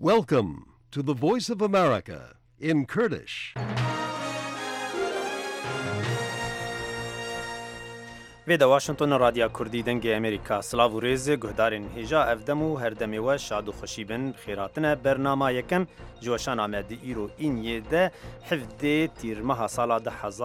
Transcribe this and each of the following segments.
Welcome to the Voice of America in Kurdish. ویدا واشنطن رادیا کردی دنگ امریکا سلاو و ریز گهدارین هیجا افدمو هردمی و شاد و خوشی بن خیراتنه برنامه یکم جوشان آمده ایرو این یده حفده تیر ماه سالا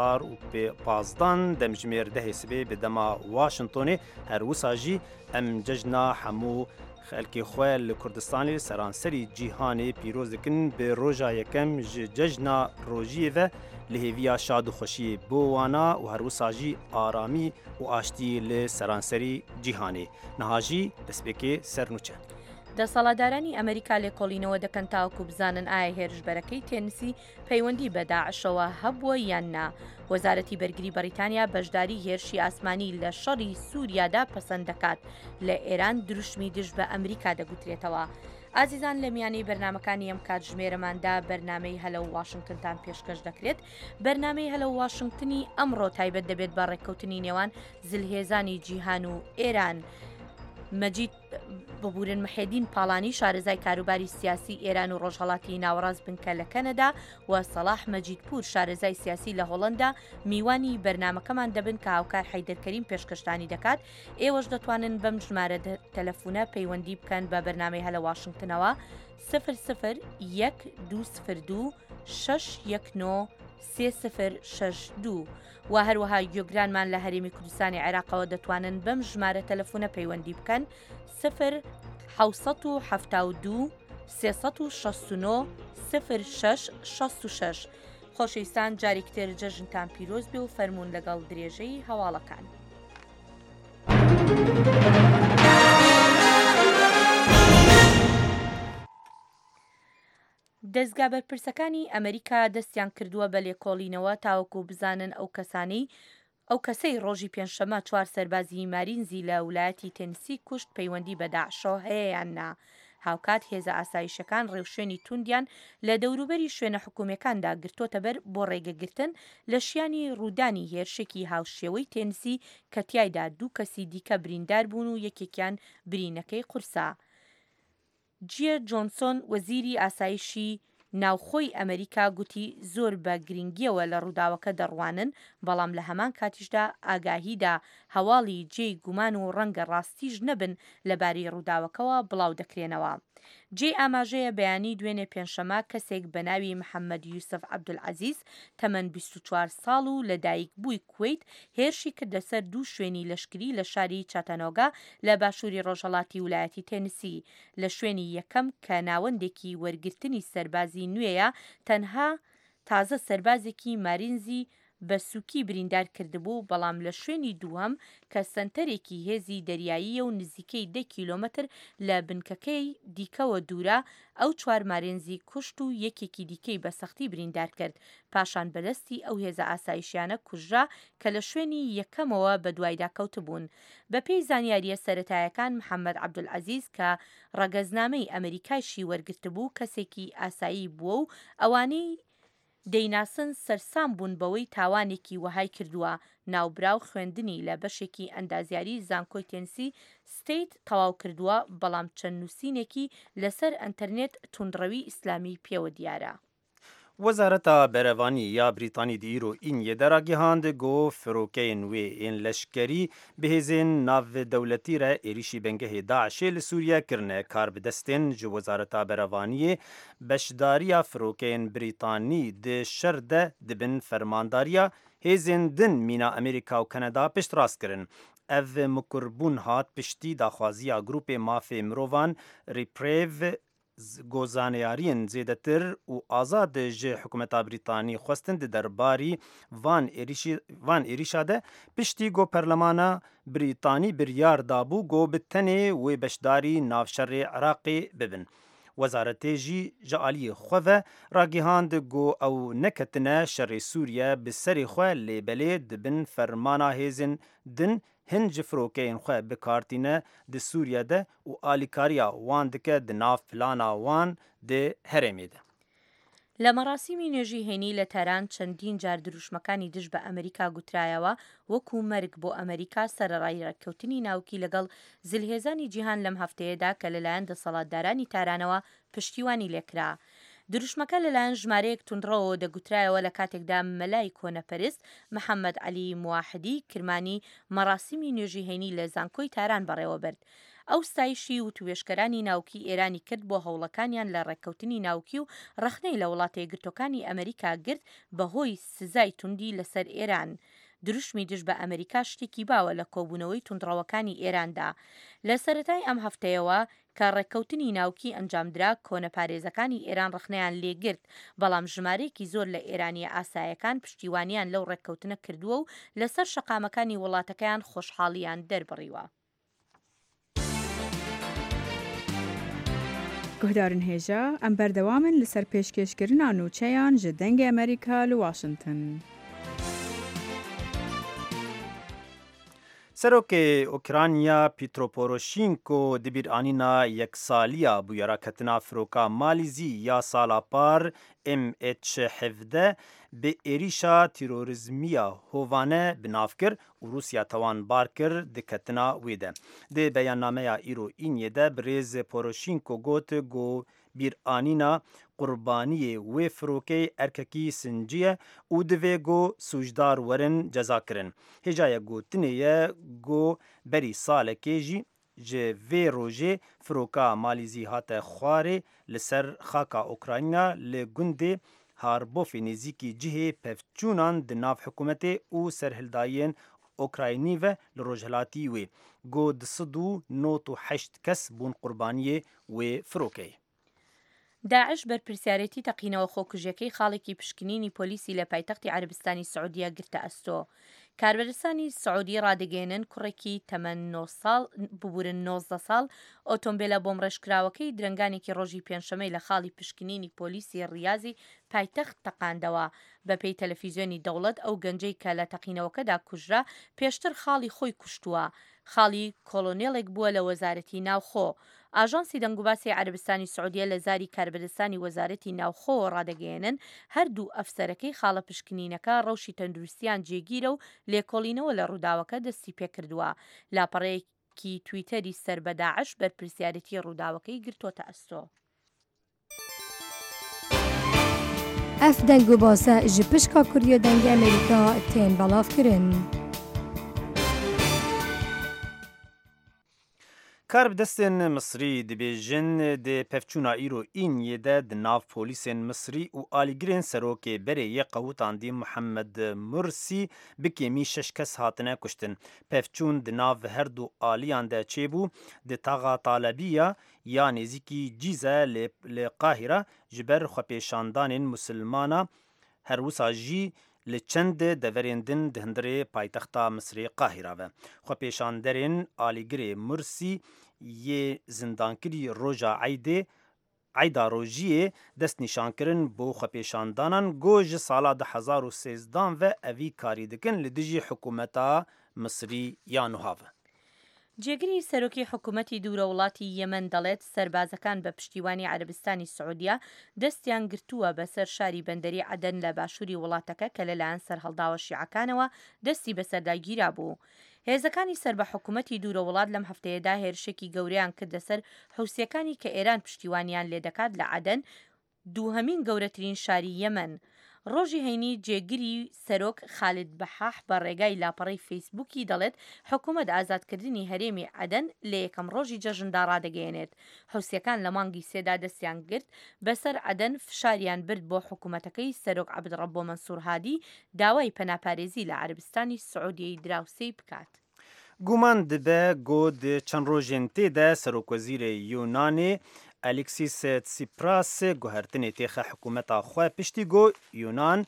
2015 دمجمیر ده سبه بدما واشنطن هر وساجی ام ججنا همو خلکی خوال کردستانی سرانسری جیهانی پیروز دکن به روژا یکم ججنا روژی و لهویا شاد و خوشی بوانا و هر وساجی آرامی و آشتی لسرانسری جیهانی نهاجی دەستپێکی سەرنوچە. دەسەڵاتدارانی ئەمریکا لێکۆڵینەوە دەکەن تاوەکو بزانن ئایا هێرشبەرەکەی تێنسی پەیوەندی بە داعشەوە هەبووە یان نا. وەزارەتی بەرگری بەریتانیا بەشداری هێرشی ئاسمانی لە شەڕی سووریادا پەسەند دەکات لە ئێران دروشمی دژ بە ئەمریکا دەگوترێتەوە. ئازیزان لە میانەی بەرنمەکانی ئەم کات ژمێرەماندا بەرنامەی هەلە و واشنگتنتان پێشکەش دەکرێت. بەرنامەی هەلە و واشنگتنی ئەمڕۆ تایبەت دەبێت بە ڕێککەوتنی نێوان زلهێزانی جیهان و ئێران. مەجید ببورن محێدین پاڵانی شارەزای کاروباری سیاسی ئێران و ڕۆژهەڵاتی ناوەڕاست بنکە لە کەنەدا و سەلاح مەجیدپور شارەزای سیاسی لە هۆڵەندا میوانی بەرنمەکەمان دەبن کە هاوکار حەیدەرکەریم پێشکەشتانی دەکات. ئێوەش دەتوانن بەم ژمارە تەلەفۆنە پەیوەندی بکەن بە بەرنامەی هەلە واشنگتنەوە 001202 619 3062 و هەروەها گوێگرانمان لە هەرێمی کوردستانی عێراقەوە دەتوانن بەم ژمارە تەلەفۆنە پەیوەندی بکەن 0772 369 0666. خۆشەویستان جارێکتر جەژنتان پیرۆز بێ و فەرموون لەگەڵ درێژەی هەواڵەکان. دەستگا بەرپرسەکانی ئەمریکا دەستیان کردووە بە لێکۆڵینەوە تاوەکو بزانن ئەو کەسەی ڕۆژی پێنجشەمە 4 سەربازی مارینزی لە ویلایەتی تێنسی کوشت پەیوەندی بە داعشەوە هەیە یان نا. هاوکات هێزە ئاسایشەکان ڕێوشێنی توندیان لە دەوروبەری شوێنە حکوومەکاندا گرتۆتە بەر بۆ ڕێگەگرتن لە شیانی ڕوودانی هێرشێکی هاوشێوەی تێنسی کە تیایدا 2 کەسی دیکە بریندار بوون و یەکێکیان برینەکەی قورسا. جیە جۆنسۆن وەزیری ئاسایشی ناوخۆی ئەمریکا گوتی زۆر بە گرنگیەوە لە ڕووداوەکە دەڕوانن، بەڵام لە هەمان کاتیشدا ئاگاهیدا هەواڵی جێی گومان و ڕەنگە ڕاستیش نەبن لەبارەی ڕووداوەکەوە بڵاو دەکرێنەوە. جێ ئاماژەیە بەیانی دوێنێ پێنجشەمە کەسێک بە ناوی محەممەد یوسف عەبدولعەزیز تەمەن 24 ساڵ و لە دایک بووی کوێیت هێرشی کردە سەر 2 شوێنی لەشکری لە شاری چاتەنۆگا لە باشووری ڕۆژهەڵاتی ویلایەتی تێنسی. لە شوێنی یەکەم کە ناوەندێکی وەرگرتنی سەربازی نوێیە تەنها تازە سەربازێکی مارینزی بە سووکی بریندار کردبوو، بەڵام لە شوێنی دووەم کە سنتەرێکی هێزی دەریاییە و نزیکەی 10 کیلۆمەتر لە بنکەکەی دیکەوە دوورە ئەو 4 مارێنزی کوشت و یەکێکی دیکەی بە سەختی بریندار کرد. پاشان بەدەستی ئەو هێزە ئاسایشیانە کوژرا کە لە شوێنی یەکەمەوە بە دوایدا کەوتبوون. بە پێی زانیاریە سەرەتایەکان محەممەد عەبدولعەزیز کە ڕەگەزنامەی ئەمریکایشی وەرگرتبوو کەسێکی ئاسایی بووە و ئەوانەی دەیناسن سەرسام بوون بەوەی تاوانێکی وەهای کردووە. ناوبراو خوێندنی لە بەشێکی ئەندازیاری زانکۆی تێنسی ستیت تەواو کردووە، بەڵام چەند نووسینێکی لەسەر ئەنتەرنێت توندڕەوی ئیسلامی پێوە دیارە. وەزارەتا بەرەڤانی یا بریتانی دیرۆ این یێدەرا گیهاند گۆ فرۆکەین وێ ئێن لەشکەری بەهێزێن ناودەوڵەتی رە ێریشی بەنگەهێ داعشێ لە سووریا کردنە کار بدەستێن ji وەزارەتا بەرەڤانiyê بەشداریya فرۆکەین بریتانی di şer de dibin fermandariya hêzên din mîna Amerîka û Kanada piştrast kirin. Ev mikirbûn hat piştî daxwaziya grûpê mafê mirovan Reprieve گۆزانیارین زێدەتر و ئازاد ji حکومeta Brîtanî xwestin di derbarî van êrişa de piştî got Perlemana Brîtanî biryar dabû got bi tenê wê beşdarî navşerê Iraqê bibin. Wezaretê jî ji aliyê xwe ve ragihand got ew neketine şerê Sûriye bi serê xwe lêbelê dibin fermana hêzên din hin ji firokeyên xwe bikartîne di Sûriye de û alîkariya wan dike di nav plana wan di herêmê de. لە مەراسیمی نوێژی هێنی لە تەران چەندین جار دروشمەکانی دژ بە ئەمریکا گوترایەوە وەکو مەرگ بۆ ئەمریکا سەرەڕای ڕێککەوتنی ناوکی لەگەڵ زلهێزانی جیهان لەم هەفتەیەدا کە لەلایەن دەسەڵاتدارانی تارانەوە پشتیوانی لێکرا. دروشمەکە لەلایەن ژمارەیەک توندڕەوە دەگوترایەوە لە کاتێکدا مەلای کۆنەپەرست محەممەد علی موواحدی کرمانی مەراسیمی نوێژی هێنی لە زانکۆی تاران بەڕێوەبرد. ئەو ستایشی و توێشکەرانی ناوکی ئێرانی کرد بۆ هەوڵەکانیان لە ڕێککەوتنی ناوکی و ڕەخنەی لە وڵاتە یەکگرتوەکانی ئەمریکا گرت بەهۆی سزای توندی لەسەر ئێران. دروشمی دژ بە ئەمریکا شتێکی باوە لە کۆبوونەوەی توندڕەوەکانی ئێراندا. لە سەرەتای ئەم هەفتەیەوە کە ڕێککەوتنی ناوکی ئەنجامدرا کۆنەپارێزەکانی ئێران ڕخنەیان لێگرت، بەڵام ژمارەیەکی زۆر لە ئێرانیە ئاسایەکان پشتیوانیان لەو ڕێککەوتنە کردووە و لەسەر شەقامەکانی وڵاتەکەیان خۆشحاڵیان دەربڕیوە. گوهدارن هێژە ئەم بەردەوامن لەسەر پێشکەشکردنا نوچەیان ji dengê ئەمریکا li Washington. سەرۆکê ئۆکرانیا پیترۆ پۆرۆشینکۆ di bîranîna yeksaliya bûyeraketina firoka Malîzî ya sala par MH17 bi êrîşa tîrorîzmiya hovane binav kir û Rûsya tawan bar kir diketina wê de. Di beyannameya îro Îniyê de bi rêz Poroşînko got got bîranîna qurbaniyê wê firokê erkekî sincî ye û divê got sûcdar werin cezakirin. Hêjaya gotinê ye got berî salekê jî ji vê rojê firoka Malîzî hate xwarê li ser xaka Ukrayna li gundê harbofê nêzîkî cihê pevçûnan di nav hikûmetê û serhildayiyên Ukraynî ve li rojhilatî wê. Got 298 kes bûn qurbaniyê wê firokê. داعش بەرپرسیارەتی تەقینەوە خۆکوژەکەی خاڵێکی پشکنینی پۆلیسی لە پایتەختی عەربستانی سعودیە گرتە ئەستۆ. کاربەرستانی سعودی ڕادەگەێنن کوڕێکی تەمەن 19 ساڵ ئۆتۆمبیلە بۆم ڕێژکراوەکەی درنگانێکی ڕۆژی پێنجشەمەی لە خاڵی پشکنینی پۆلیسی ڕیازی پایتەخت تەقاندەوە. بەپێی تەلەڤیزیۆنی دەوڵەت ئەو گەنجەی کە لە تەقینەوەکەدا کوژرا پێشتر خاڵی خۆی کوشتووە. خاڵی کۆلۆنێڵێک بووە لە وەزارەتی ناوخۆ. ئاژانسی دەنگوباسی عەربستانی سعودیە لە زاری کاربەدەستانی وەزارەتی ناوخۆ ڕادەگەێنن هەردوو ئەفسەرەکەی خاڵە پشکنینەکە ڕەوشی تەندروستیان جێگیرە و لێکۆڵینەوە لە ڕووداوەکە دەستی پێکردووە. لاپەڕەیەکی تویتەری سەر بە داعش بەرپرسیارەتی ڕووداوەکەی گرتۆتە ئەستۆ. ئەف دەنگوباسە ji pişka Kuriya dengê Amerîka tên belavkirin. Karbidestên Misrî dibêjin di pevçûna îro Îniyê de di nav polîsên Misrî û alîgirên serokê berê yê qewutandî Muhammed Mursî bi kêmî 6 kes hatine kuştin. Pevçûn di nav herdû aliyan de çêbû di taxa Talebiya ya nêzîkî Cîze li Qahîra ji ber xwepêşandanên Musilmana her wisa jî li çend deverên din di hundirê paytexta Misrê Qahîra ve. Xwepêşanderên alîgirê Mursî yê zindankirî roja Eyda rojiyê dest nîşankirin bo xwepêşandanan got ji sala 2013 ve evî karî dikin li dijî hikûmeta Misrî ya nuhav. جێگری سەرۆکی حکوومەتی دوورە وڵاتی یەمەن دەڵێت سەربازەکان بە پشتیوانی عەربستانی سعودیە دەستیان گرتووە بەسەر شاری بەندەری عەدەن لە باشووری وڵاتەکە کە لەلایەن سەرهەڵداوە شیعەکانەوە دەستی بەسەرداگیرا بوو. هێزەکانی سەر بە حکوومەتی دوورە وڵات لەم هەفتەیەدا هێرشێکی گەورەیان کردە سەر حوسیەکانی کە ئێران پشتیوانیان لێ دەکات لە عەدەن، دووهەمین گەورەترین شاری یەمەن. ڕۆژی هەینی جێگیری سەرۆک خالید بەحاح بە ڕێگای لاپەڕەی فەیسبووکی دەڵێت حکوومەت ئازادکردنی هەرێمی عەدەن لە یەکەم ڕۆژی جەژندا ڕادەگەیەنێت. حوسیەکان لە مانگی سێدا دەستیان گرت بەسەر عەدەن فشاریان برد بۆ حکوومەتەکەی سەرۆک عەبدڕەبۆ مەنسوور هادی داوای پەناپارێزی لە عەربستانی سعودیەی دراوسەی بکات. گومان dibe got çend rojên tê de Serokvezîrê Yûnanê Alexis Tsipras guhertinê têxe hikûmeta xwe piştî got Yûnan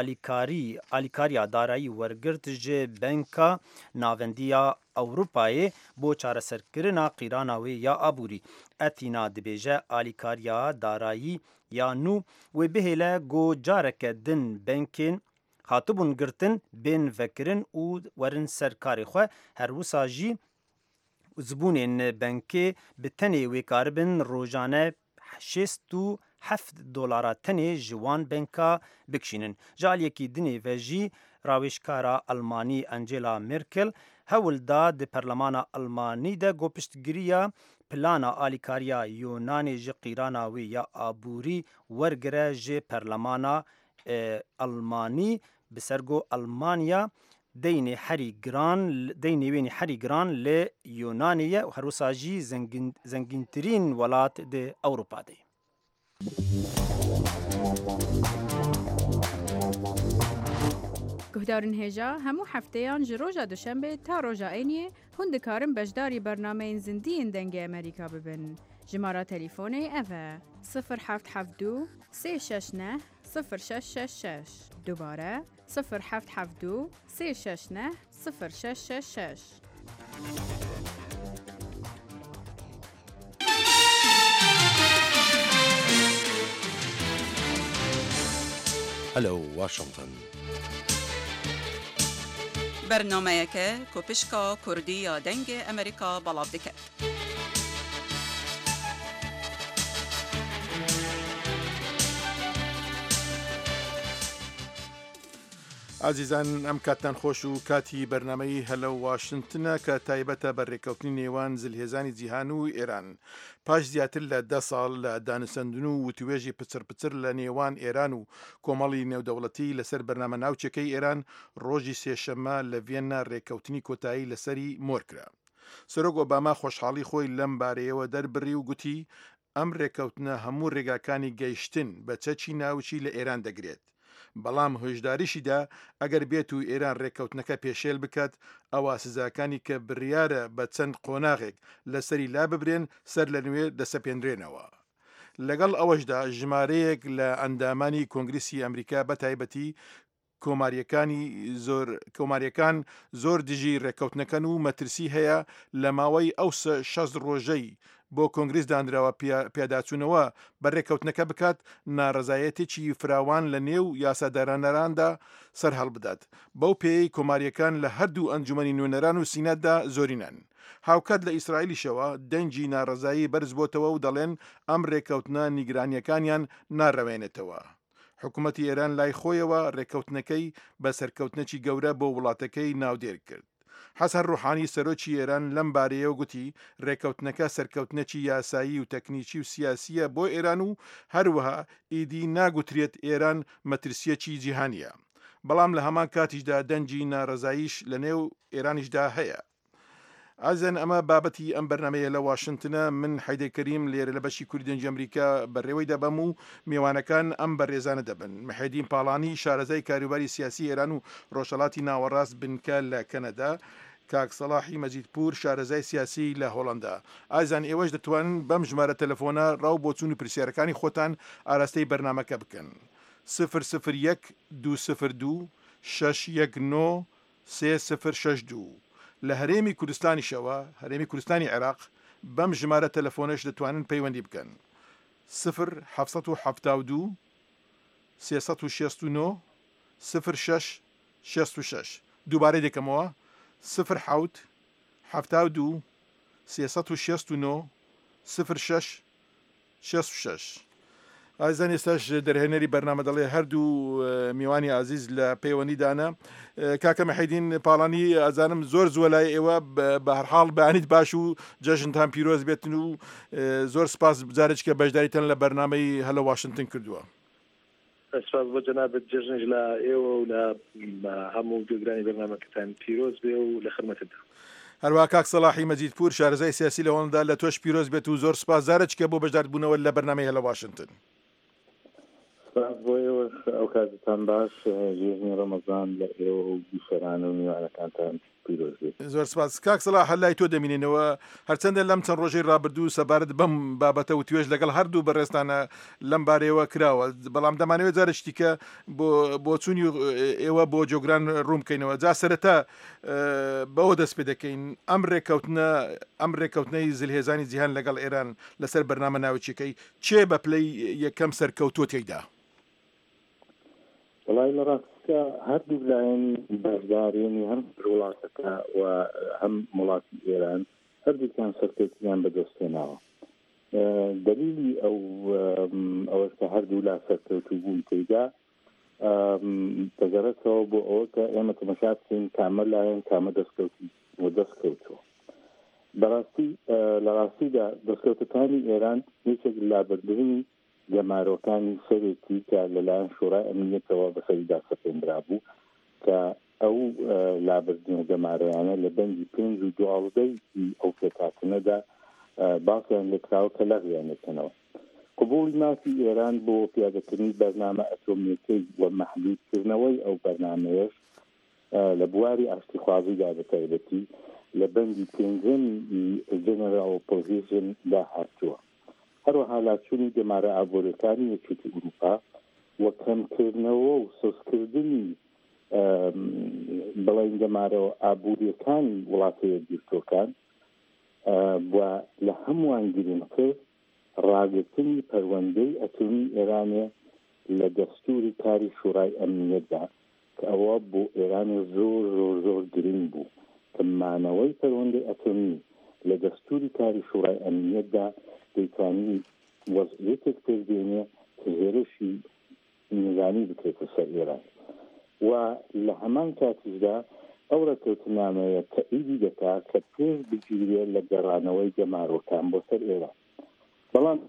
alîkariya darayî wergirt ji Benka Navendiya Ewropayê bo çareserkirina qîrana wê ya aborî. Etîna dibêje alîkariya darayî ya nû wê bihêle got careke din benkên hatibûn girtin bên vekirin û werin ser karê xwe her wisa jî zibûnên benkê bi tenê wê karibin rojane 6 $7 تنê ji wan benka bikişînin. Ji aliyekî dinê ve jî rawêjkara Almanî Angela Merkel hewl da di Perlemana Almanî de gopiştgiriya plana alîkariya Yunanê ji qîrana wê ya aborî wergire ji Perlemana Almanî bi ser got Almanya deynê wênê herî giran li Yunanê ye û her wisa jî zengîntirîn welat di Ewropayê. Guhdarên hêja hemû hefteyan ji roja duşembe ta roja êniyê hûn dikarin beşdarî bernameyên zindiyên dengê Amerîka bibin. Jimara telîfonê ev e 0772 369 0666. Dubare 0772 369 0666. هلو واشنطن برنامه‌یکه کوپشکا کردی یا دنگ امریکا بلاف دکه. عزیزان ئەم کاتتان خۆش و کاتی بەرنامەی هەلە واشنتنە کە تایبەتە بە ڕێککەوتنی نێوان زلهێزانی جیهان و ئێران. پاش زیاتر لە 10 ساڵ لە دانوسەندن و وتوێژی پچر لە نێوان ئێران و کۆمەڵی نێودەوڵەتی لەسەر بەرنامە ناوچەکەی ئێران ڕۆژی سێشەممە لە ڤێننا ڕێککەوتنی کۆتایی لەسەری مۆرکرا. سەرۆک ئۆباما خۆشحاڵی خۆی لەم بارەیەوە دەربڕی و گوتی ئەم ڕێککەوتنە هەموو ڕێگاکانی گەیشتن بە چەکی ناوچی لە ئێران دەگرێت. بەڵام هۆشداریشیدا ئەگەر بێت و ئێران ڕێککەوتنەکە پێشێل بکات ئەوە سزاکانی کە بڕیارە بە چەند قۆناغێک لەسەری لا ببرێن سەر لە نوێ دەسەپێنرێنەوە. لەگەڵ ئەوەشدا ژمارەیەک لە ئەندامانی کۆنگریسی ئەمریکا بە تایبەتی کۆماریەکان زۆر دژی ڕێککەوتنەکەن و مەترسی هەیە لە ماوەی ئەو 6 ڕۆژەی بۆ کۆنگریس دانراوە پیاداچوونەوە بە ڕێککەوتنەکە بکات ناڕزایەتێکی فراوان لە نێو یاسادارانەراندا سەر هەڵبدات. بەو پێی کۆماریەکان لە هەردوو ئەنجومەنی نوێنەران و سینەتدا زۆرینان. هاوکات لە ئیسرائیلیشەوە دەنگی ناڕزایی بەرز بۆتەوە و دەڵێن ئەم ڕێککەوتنە نیگرانیەکانیان ناڕەوێنێتەوە. حکوومەتی ئێران لای خۆیەوە ڕێککەوتنەکەی بە سەرکەوتنەکی گەورە بۆ وڵاتەکەی ناودێر کرد. حەسەن ڕوحانی سەرۆکی ئێران لەم بارەیەوە گوتی ڕێککەوتنەکە سەرکەوتنەکی یاسایی و تەکنیکی و سیاسیە بۆ ئێران و هەروەها ئیدی ناگوترێت ئێران مەترسیەکی جیهانیە. بەڵام لە هەمان کاتیشدا دەنگی ناڕزاییش لە نێو ئێرانیشدا هەیە. ئازن ئەمە بابەتی ئەم بەرنامەیە لە واشنتنە من حەیدەر کەریم لێرە لە بەشی کوردی دەنگی ئەمریکا بەڕێوەی دەبەم و میوانەکان ئەم بەڕێزانە دەبن. محەدین پاڵانی شارەزای کاروباری سیاسی ئێران و ڕۆژهەڵاتی ناوەڕاست بنکە لە کەنەدا، کاک سەلاحی مەجیدپور شارەزای سیاسی لە هۆڵەندا. ئازان ئێوەش دەتوانن بەم ژمارە تەلەفۆنە ڕاو بۆ چوون و پرسیارەکانی خۆتان ئاراستەی بەرنامەکە بکەن. 001 202 619 3062 لە هەرێمی کوردستانیشەوە هەرێمی کوردستانی عێراق بەم ژمارە تەلەفۆنەش دەتوانن پەیوەندی بکەن. 0772 369 0666 دووبارەی دەکەمەوە 0772 369 0666. ئازان ئێستاش دەرهێنەری بەرنامە دەڵێ هەردوو میوانی عزیز لە پەیوەندیدانە. کاکە محەیدین پاڵانی ئازانم زۆر زووە لای ئێوە بە هەرحاڵ بەیانیت باش و جەژنتان پیرۆز بێتن و زۆر سپاس بجارێککە بەشداریتەن لە بەرنامەی هەلە واشنتن کردووە. سپاس بۆ جەنابەت جەژنش لە ئێوە و لە هەموو گوێگرانی بەرنامەکەتان پیرۆز بێ و لە خزمەتتدا. هەروە کاک سەلاحی مەجیدپور شارەزای سیاسی لە هۆڵەندا لە تۆش پیرۆز بێت و زۆر سپاس جارێککە بۆ بەشداربوونەوە لە بەرنامەی هەلە واشنتن. بۆ ئێوە ئەو کاتتان باش ژێژنی ڕەمەزان لە ئێوە و بیشەران و میوانەکانتان پیرۆز بێت. زۆر سپاس. کاک سەلاح هەلای تۆ دەمینێنەوە هەرچەندە لەم چەند ڕۆژەی ڕابردوو سەبارەت بەم بابەتە و توێژ لەگەڵ هەردوو بەڕێستانە لەم بارەیەوە کراوە، بەڵام دەمانەوێت جارێکتیکە بۆ چوونی ئێوە بۆ جۆگران ڕوون بکەینەوە. جا سەرەتا بەوە دەست پێ دەکەین ئەم ڕێککەوتنەی زلهێزانی جیهان لەگەڵ ئێران لەسەر بەرنامە ناوچەکەی چێ بە پلەی یەکەم سەرکەوتووە تێیدا؟ وڵای لە ڕاستە هەردوو لایەن بەشدارێنی هەم وڵاتەکە و هەم وڵاتی ئێران هەردووکیان سەرکەوتیان بەدەستێناوە. دلیلی ئەو ئەوەش کە هەردوو لا سەرکەوتوو بوون تێدا دەگەڕێتەوە بۆ ئەوە کە ئێمە تەماشا بکەین کامە لایەن کامە دەستکەوتووە. بەڕاستی لە ڕاستیدا دەستکەوتەکانی ئێران هیچێک لابەربرنی گەمارۆکانی سەرێکی کە لەلایەن شورای ئەمنیەتەوە بەسەریدا سەپێنرا بوو کە ئەو لابردن و گەمارەیانە لە بەندی 5 و 12 ئەو پێکاتنەدا باسییان لێکراوە کە لەغیانێتنەوە. قبولی مافی ئێران بۆ پیادەکردنی بەرنامە ئەتۆمیەکەی وە مەحدودکردنەوەی ئەو بەرنامەیەش لە بواری ئاشتیخوازیدا بەتایبەتی لە بەندی 5 جنرال ئۆپۆزیشن دا هاتووە. هەروەها لاچوونی گەمارە ئابوووریەکانی یەکێتی ئوروپا وە کەمکردنەوە و سۆزکردنی بەڵێن گەمارەوە ئابوووریەکانی وڵاتەیە گرتوەکان وە لە هەمووان گرین کرد ڕاگرتنی پەروەندەی ئەتۆمی ئێرانێ لە دەستوری کاری شورای ئەمنیەتدا کە ئەوە بۆ ئێرانێ زۆر گرنگ بوو کە مانەوەی پەروەندەی ئەتۆمی لە دەستوری کاری شورای ئەمنیەتدا دەیتوانی وەزعیەتێک پێدێنێ کە هێرشی نظامی بکرێتە سەر ئێران و لە هەمان کاتیشدا ئەو ڕێکەوتنامەیە تەئیدی دەکات کە پێش بگیرێت لە گەڕانەوەی گەمارۆکان بۆ سەر ئێران. بەڵام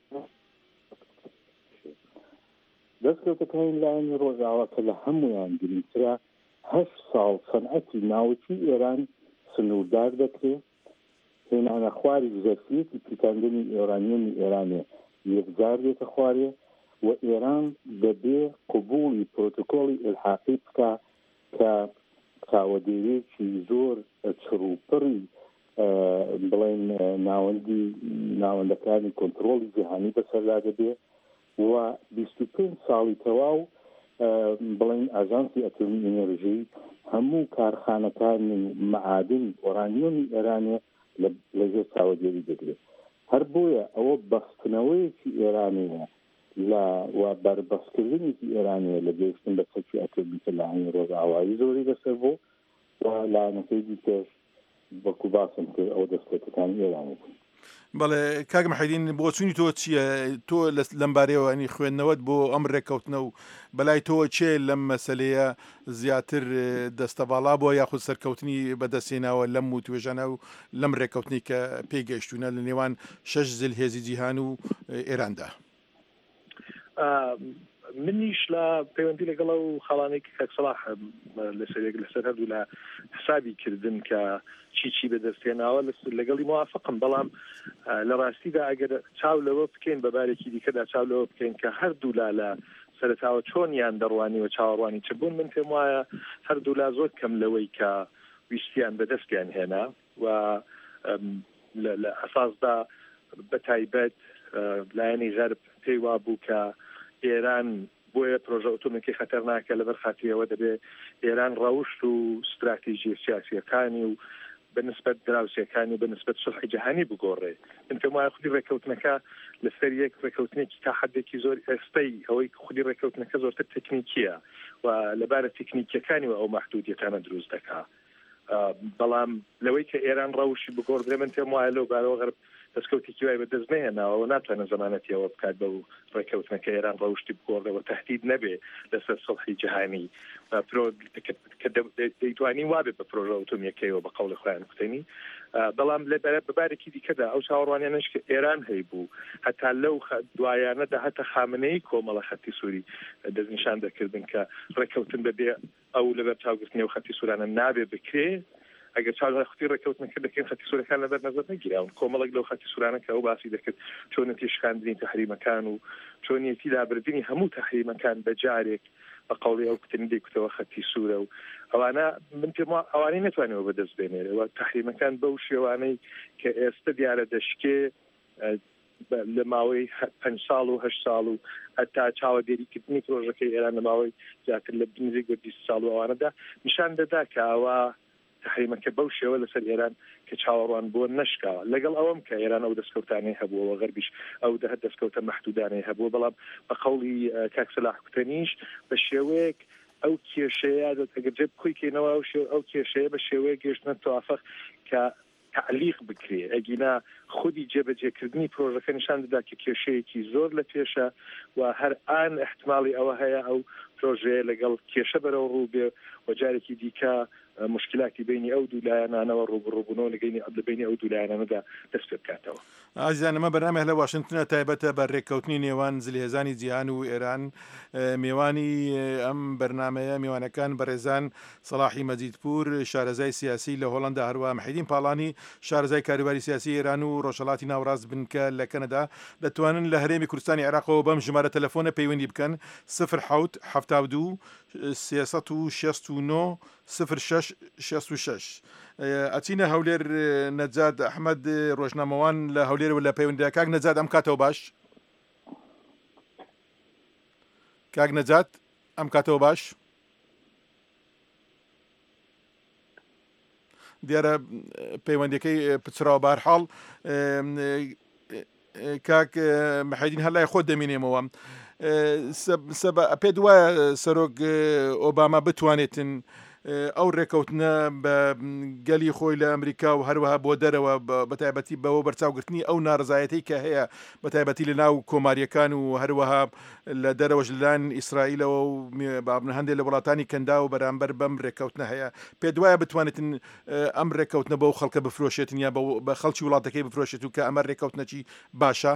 دەستکەوتەکانی لایەنی ڕۆژاوا کە لە هەمویان گرنگترە 8 ساڵ سەنعەتی ناوچی ئێران سنووردار دەکرێت هێنانە خواری زەرفیەتی پیتاندنی ئێرانیەمی ئێرانێ یەکجار دێتە خوارێ و ئێران دەبێ قبولی پرۆتۆکۆڵی ئلحاقی بکە کە چاوەدێرێکی زۆر چڕوپڕی بڵێن ناوەندەکانی کۆنتڕۆڵی جیهانی بەسەردا دەبێ و 25 ساڵی تەواو بڵێن ئاژانسی ئەتۆمی ئێنەرژی هەموو کارخانەکانی مەعادن ئۆرانیۆمی ئێرانێ لەژێر چاوەدێری دەگرێت. هەر بۆیە ئەوە بەستنەوەیەکی ئێرانەیە و بەربەستکردنێکی ئێرانەیە لە گەیشتن بە سەرکی ئەتۆمیکە لایەنی ڕۆژئاوایی زۆری بەسەر بۆ و لایەنەکەی دیکەش وەکو باسم کرد ئەو دەستکەوتەکانی ئێرانی بوون. بەڵێ کاک مەحیدین بۆ چوونی تۆ چییە؟ تۆ لەمبارەیەوە ئەنی خوێندنەوەت بۆ ئەم ڕێککەوتنە و بەلای تۆ چێ لەم مەسەلەیە زیاتر دەستەباڵا بۆ یاخود سەرکەوتنی بەدەستێناوە لەم و توێژانە و لەم ڕێککەوتنی کە پێیگەشتوونە لە نێوان 6 زلهێزی جیهان و ئێراندا؟ منیش لە پەیوەندی لەگەڵ و خاڵانێکی کەکسەڵاح لەسەر هەردوو لە حسابی کردن کە چی بەدەستێناوە لەگەڵی موافقم، بەڵام لە ڕاستیدا ئەگەر چاو لەوە بکەین بەبارێکی دیکەدا چاو لەوە بکەین کە هەردوو لا سەرەتاوە چۆنیان دەڕوانی و چاوەڕوانی چ بوون، من پێم وایە هەردوو لا زۆر کەم لەوەی کە ویستیان بەدەستیان هێنا و لە ئەساسدا بەتایبەت لایەنی غەرب پێی وا بوو کە ئێران بۆیە پرۆژە ئۆتۆمیەکەی خەتەرناکە لەبەر خاتریەوە دەبێت ئێران ڕەوشت و استراتیژی سیاسیەکانی و بەنسبەت دراوسەکانی و بەنسبەت سڵحی جیهانی بگۆڕێ. من پێم وایە خودی ڕێکەوتنەکە لەسەر یەک ڕێکەوتنێکی تا حدێکی زۆر ئێستەی ئەوەی خودی ڕێکەوتنەکە زۆرتر تەکنیکیە و لەبارە تەکنیکیەکانی و ئەو مەحدودیەتانە دروست دەکات. بەڵام لەوەی کە ئێران ڕەوشی بگۆڕدرێ من پێم وایە لەو بارەوە غەرب دەستکەوتێکی وای بەدەست نهێناوە ناتوانێت زەمانەتی ئەوە بکات بە ڕێکەوتنەکە ئێران ڕەوشی بگۆڕێەوە تهدید نەبێ لەسەر سڵحی جیهانی کە دەیتوانی وابێت بە پرۆژە ئۆتۆمیەکەیەوە بە قەوڵی خۆیان کوتەنی. بەڵام بەبارێکی دیکەدا ئەو چاوەڕوانیانش کە ئێران هەیە بوو هەتا لەو دوایانەدا هەتا خامنەی کۆمەڵە خەتی سووری دەستنیشان دەکردن کە ڕێکەوتن بەبێ ئەو لەبەر چاوگرتنی و خەتی سوورانە نابێ بکرێ. ئەگەر چاو ختی ڕێکەوتنەکە دەکەین خەتی سوورەکان لەبەر نەزەر نەگیراون کۆمەڵێک لەو خەتی سوورانە کە ئەو باسی دەکرد چۆنەتی شکاندنی تەحریمەکان و چۆنیەتی لابردنی هەموو تەحریمەکان بە جارێک بە قەوڵی ئەو کوتنی دەیکوتەوە خەتی سوورە و ئەوانە من پێم ئەوانەی نەتوانێتەوە بەدەست بێنێرەوە تەحریمەکان بەو شێوانەی کە ئێستا دیارە دەشکێ لە ماوەی 5 ساڵ و 8 ساڵ و هەتا چاوەدێریکردنی پرۆژەکەی ئێران لە ماوەی زیاتر لە بنزیک 20 ساڵ و ئەوانەدا نیشان دەدا کە ئەوە تحریمەکە بەو شێوە لەسەر ئێران کە چاوەڕوان بۆ نشکاوە لەگەڵ ئەوەم کە ئێران ئەو دەستکەوتانەی هەبووەوە غەربیش ئەو دەستکەوتە مەحدودانەی هەبووە، بەڵام بە قەوڵی کاک سەلاح کوتەنیش بە شێوەیەک ئەو کێشەیە ئەگەر جێ بکۆیکەینەوە ئەو کێشەیە بە شێوەیە گەیشتنە تەوافق کە تعلیق بکرێ ئەگینا خودی جێبەجێکردنی پرۆژەکە نیشان دەدا کە کێشەیەکی زۆر لە پێشە و هەر ئان احتمالی ئەوە هەیە ئەو پرۆژەیە لەگەڵ کێشە بەرەو ڕوو بێ و جارێکی دیکە مشکلاتی بینی ئەو دوو لایەنانەوە ڕوبڕووبوونەوە لەبینی ئەو دوو لایەنانەدا دەست پێ بکاتەوە. ئازیزانەمە بەنامێک لە واشنگتنە تایبەتە بە ڕێککەوتنی نێوان زلهێزانی جیهان و ئێران میوانی ئەم بەرنمەیە میوانەکان بەڕێزان سەلاحی مەجیدپور شارەزای سیاسی لە هۆڵندا هەروە محیدین پاڵانی شارەزای کاروباری سیاسی ئێران و ڕۆژهەڵاتی ناوڕاست بنکە لە کەنەدا دەتوانن لە هەرێمی کوردستانی عێراقەوە بەم ژمارە تەلەفۆنە پەیوەندی بکەن 0 369 06 66 ئەچینە هەولێر نەجاد ئەحمەد ڕۆژنامەوان لە هەولێر و لە پەیوەندیدا کاک نەجاد ئەم کاتەوە باش کاک نەجات ئەم کاتەوە باش دیارە پەیوەندەکەی پچراوە بەهەرحاڵ کاک محەیدین هەلای خۆت دەمێنێمەوە پێت وایە سەرۆک ئۆباما بتوانێتن ئەو ڕێکەوتنە بە گەلی خۆی لە ئەمریکا و هەروەها بۆ دەرەوە بەتایبەتی بەوە بەرچاوگرتنی ئەو ناڕزایەتی کە هەیە بەتایبەتی لە ناو کۆماریەکان و هەروەها لە دەرەوەش لەلایەن ئیسرائیلەوە و هەندێک لە وڵاتانی کەندا و بەرامبەر بەم ڕێکەوتنە هەیە پێت وایە بتوانێتن ئەم ڕێکەوتنە بەو خەڵکە بفرۆشێتن یا بە خەڵکی وڵاتەکەی بفرۆشێت و کە ئەمە ڕێکەوتنەکی باشە؟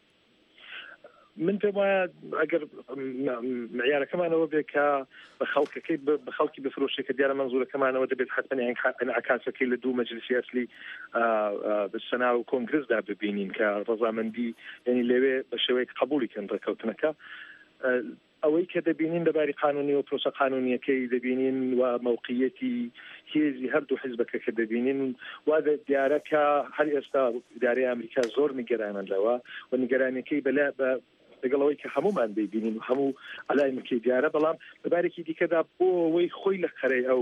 من پێم وایە ئەگەر معیارەکەمانەوە بێ کە بە خەڵکەکەی بە خەڵکی بفرۆشێت کە دیارە منزورەکەمانەوە دەبێت حتمما ئەنعکاسەکەی لە دوو مەجلیسی ئەسلی سەنا و کۆنگرسدا ببینین کە ڕەزامەندی یعنی لەوێ بە شێوەیەک قبوڵیکەن ڕێکەوتنەکە ئەوەی کە دەبینین لەباری قانونی و پرۆسە قانونیەکەی دەبینین و موقعیەتی هێزی هەردوو حیزبەکە کە دەبینین وا دیارەکە هەر ئێستا ئیدارەی ئەمریکا زۆر نیگەرانن لەوە و نیگەرانیەکەی بە لەگەڵەوەی کە هەمومان دەیبینین و هەموو ئەلایمەکەی دیارە بەڵام لەبارێکی دیکەدا بۆ ئەوەی خۆی لە خەرەی ئەو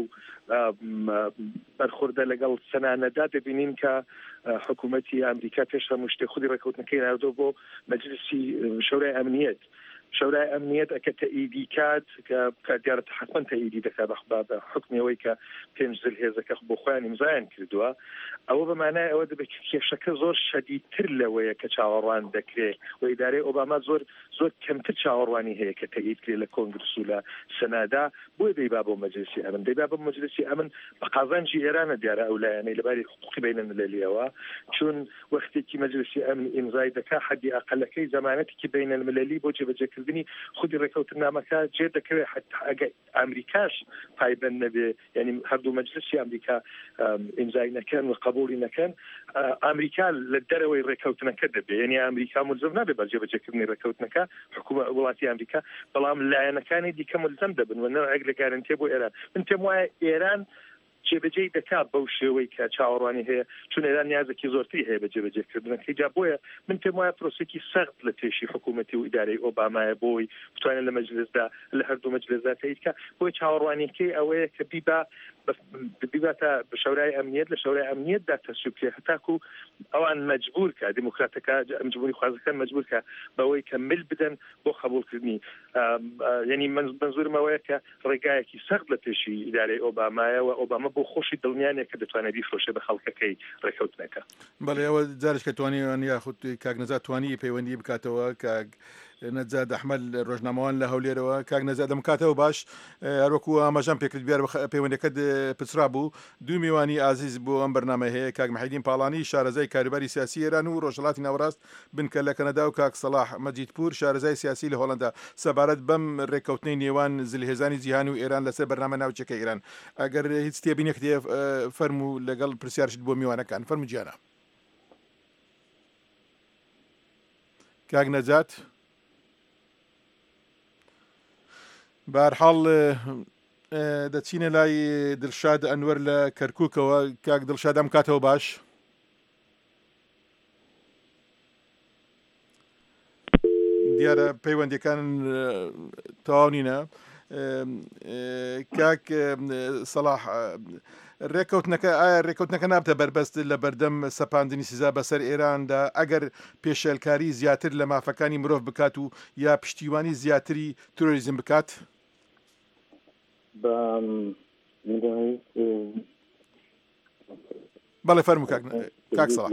بەرخوردە لەگەڵ سەنانەدا دەبینین کە حکوومەتی ئەمریکا پێش هەموو شتێک خودی ڕێکەوتنەکەی ناردۆ بۆ مەجلیسی شەورای ئەمنیەت شەورای ئەمنیەت ئەکە تەئیدی کات کە دیارەتە حتمەن تەئیدی دەکات بە حکمەوەی کە پێنج زلهێزەکە بۆ خۆیان ئیمزایان کردووە ئەوە بەمانای ئەوە دەبێت کێشەکە زۆر شەدیدتر لەوەیە کە چاوەڕوان دەکرێت و ئیدارەی ئۆباما زۆر کەمتر چاوەڕوانی هەیە کە تەئید کرێت لە کۆنگرس و لە سەنادا بۆی دەیبا بۆ مەجلیسی ئەمن دەیبا بۆ مەجلیسی ئەمن بە قازانجی ئێرانە دیارە ئەو لایەنەی لەباری حقوقی بینەلملەلیەوە چون وەختێکی مەجلیسی ئەمن ئیمزای دەکا حەدی ئەقەلەکەی زەمانەتێکی بینەلملەلی بۆ جێبەجێکردنی خودی ڕێکەوتنامەکە جێ دەکەوێت ئەگەر ئەمریکاش پایبەند نەبێ یعنی هەردوو مەجلیسی ئەمریکا ئیمزای نەکەن و قبولی نەکەن ئەمریکا لە دەرەوەی ڕێکەوتنەکە دەبێ یعنی ئەمریکا ملزم نابێ بە جێبەجێکردنی ڕێکەوتنەکە حکومەت وڵاتی ئەمریکا بەڵام لایەنەکانی دیکە ملزم دەبن و نەوەیەک لە گارنتیە بۆ ئێران من پێم وایە ئێران جێبەجێی دەکات بەو شێوەی کە چاوەڕوانی هەیە چون ئێران نیازێکی زۆرتری هەیە بە جێبەجێکردنەکەی جا بۆیە من پێم وایە پرۆسێکی سەخت لە پێشی حکوومەتی و ئیدارەی ئۆبامایە بۆی بتوانێت لە مەجلسدا لە هەردوو مەجلسدا تەئیدکە بۆی چاوەڕوانیەکەی ئەوەیە کە بیباتە بە شەورای ئەمنیەت لە شەورای ئەمنیەتدا تەسووبکرێ هەتاکو ئەوان مەجبور کە دیموکراتەکە جمهوری خوازەکان مەجبور کە بەوەی کە مل بدەن بۆ قبولکردنی یعنی منزورم ئەوەیە کە ڕێگایەکی سەخت لە پێشی ئیدارەی ئۆبامایە و ئۆباما بۆ خۆشی دڵنیانێک کە دەتوانێت بیفرۆشێ بە خەڵکەکەی ڕێکەوتنەکە. بەڵێ ئەوە جارش کە توانیوان یاخود کاک نەجات توانی پەیوەندی بکاتەوە کاک نەجات ئەحمەد ڕۆژنامەوان لە هەولێرەوە کاک نەجات دەم کاتەوە باش هەروەکو ئاماژەم پێکرد بیار پەیوەندەکەت پچرا بوو دوو میوانی ئازیز بۆ ئەم بەرنامە هەیە کاک محەیدین پاڵانی شارەزای کاروباری سیاسی ئێران و ڕۆژهەڵاتی ناوەڕاست بنکە لە کەنەدا و کاک سەلاح مەجیدپور شارەزای سیاسی لە هۆڵندا سەبارەت بەم ڕێکەوتنەی نێوان زلهێزانی جیهان و ئێران لەسەر بەرنامە ناوچەکە ئێران ئەگەر هیچ تێبینێک دێ فەرموو لەگەڵ پرسیارشت بۆ میوانەکان فەرموو گیانە کاک نەجات بەهەرحاڵ دەچینە لای دڵشاد ئەنوەر لە کەرکووکەوە کاک دڵشاد ئەم کاتەوە باش دیارە پەیوەندیەکان تەواو نینە کاک سەلاح ڕێکەوتنەکە ئایا ڕێکەوتنەکە نابتە بەربەست لە بەردەم سەپاندنی سزا بەسەر ئێراندا ئەگەر پێشێلکاری زیاتر لە مافەکانی مرۆڤ بکات و یا پشتیوانی زیاتری تۆریزم بکات؟ بەڵێ فەرموو کاک سەڵاح.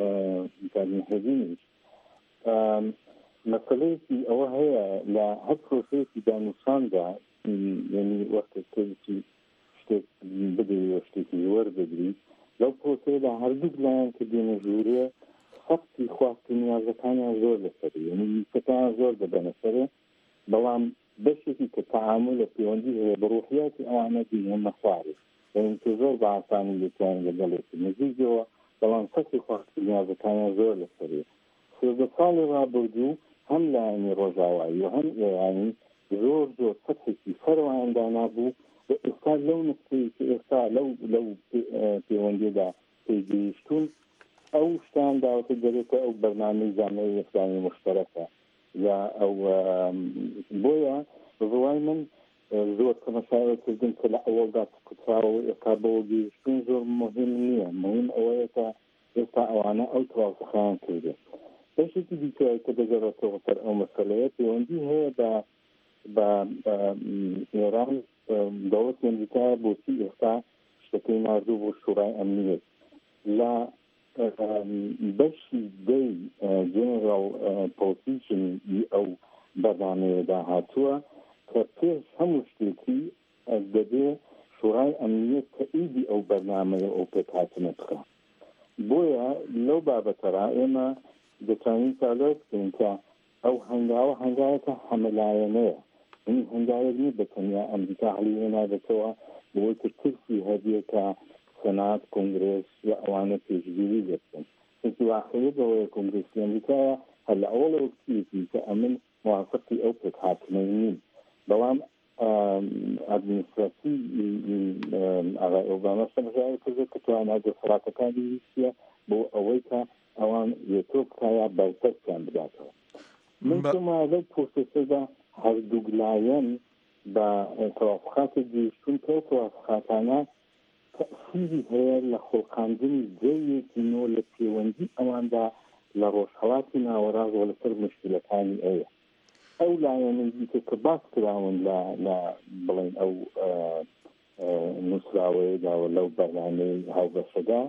مەسەلەیەکی ئەوە هەیە لە هەر پرۆسەیەکی دانووساندا، یعنی وەختێکی شتێک بدەوێت شتێکی وەربگریت، لەو پرۆسەیەدا هەردوو لایەن کە دێنە ژوورێ سەختی خواست و نیازەکانیان زۆر لەسەرێ، یعنی ویستەکانیان زۆر دەبەنە سەرێ، بەڵام بەشێکی کە تەعامل لە پەیوەندی هەیە بە ڕوحیاتی ئەوانە دێنە خوارێ، یعنی کە زۆر بە ئاسانی دەتوان لەگەڵێکی نزیکەوە، بەڵام سەختی خواست و نیازەکانیان زۆر لەسەرێ. سێدە ساڵی ڕابردوو هەم لایەنی ڕۆژاوایی و هەم ئێرانی زۆر سەرحێکی فەرەوەیان دانابوو. ئێستا لەو نقطەی کە ئێستا لەو پەیوەندیدا پێیگەیشتوون، ئەو شتان داوەتە دەرێتە ئەو بەرنامەی زانەوەی ئیسلامی مشتەرەکە، یا ئەو بۆیە ڕوای من زۆر تەماشاکردن کە لە ئەوەڵدا قوتراوە ئێستا بەوە گەیشتون زۆر مهم نییە، مهم ئەوەیە کە ئێستا ئەوانە ئەو تەواوسەخان کردێت. بەشێکی دیکە کە دەگەڕێتەوە سەر ئەو مەسەلەیە پەیوەندی هەیە بە ئێران دەوڵەت ئەمریکا بۆچی ئێستا شتەکەی ناردوو بۆ شوڕای ئەمنیەت. لە بەشی دەی جێنێرال پۆزیشنی ئەو بەرنامەیەدا هاتووە کە پێش هەموو شتێکی دەبێ شوڕای ئەمنیەت تەئیدی ئەو بەرنامەیە ئۆپێک هاتنە بکە. بۆیە لەو بابەتەرا ئێمە دەتوانین چالۆ بکەین کە ئەو هەنگاوە هەنگاوەکە هەمەلایەنەیە، این هەنگاوێک نیە بەتەنیا ئەمریکا هەڵی نادێتەوە بۆی کە ترسی هەبێت کە سەنات کۆنگرێس یا ئەوانە پێشگیری دەکەن. چونکی واقعیت ئەوەیە کۆنگرێسی ئەمریکایە هەر لە ئەوڵەوە کتێکی کە ئەمن موافقی ئەو پێک هاتنەی نین، بەڵام ئەدمینستراسی ئاغای ئۆباما سەرژاوی کردێت کە توانای دەسەڵاتەکانی ویستیە بۆ ئەوەی کە ئەوان یەتۆ بکایە بەرپەرچیان بداتەوە. من تۆما لەو پرۆسەسەدا هەردوو لایەن بە تەوافقاتێک گەیشتون کە تەوافقاتانە تەئسیری هەیە لە خۆڵقاندنی جێیەکی نۆ لە پەیوەندی ئەواندا لە ڕۆژهەڵاتی ناوەڕاست و لەسەر مشکلەکانی ئەوە. ئەو لایەنی دیکە کە باس کراون لە بڵێن ئەو نووسراوەیەدا و لەو بەرنامەی هاوبەشەدا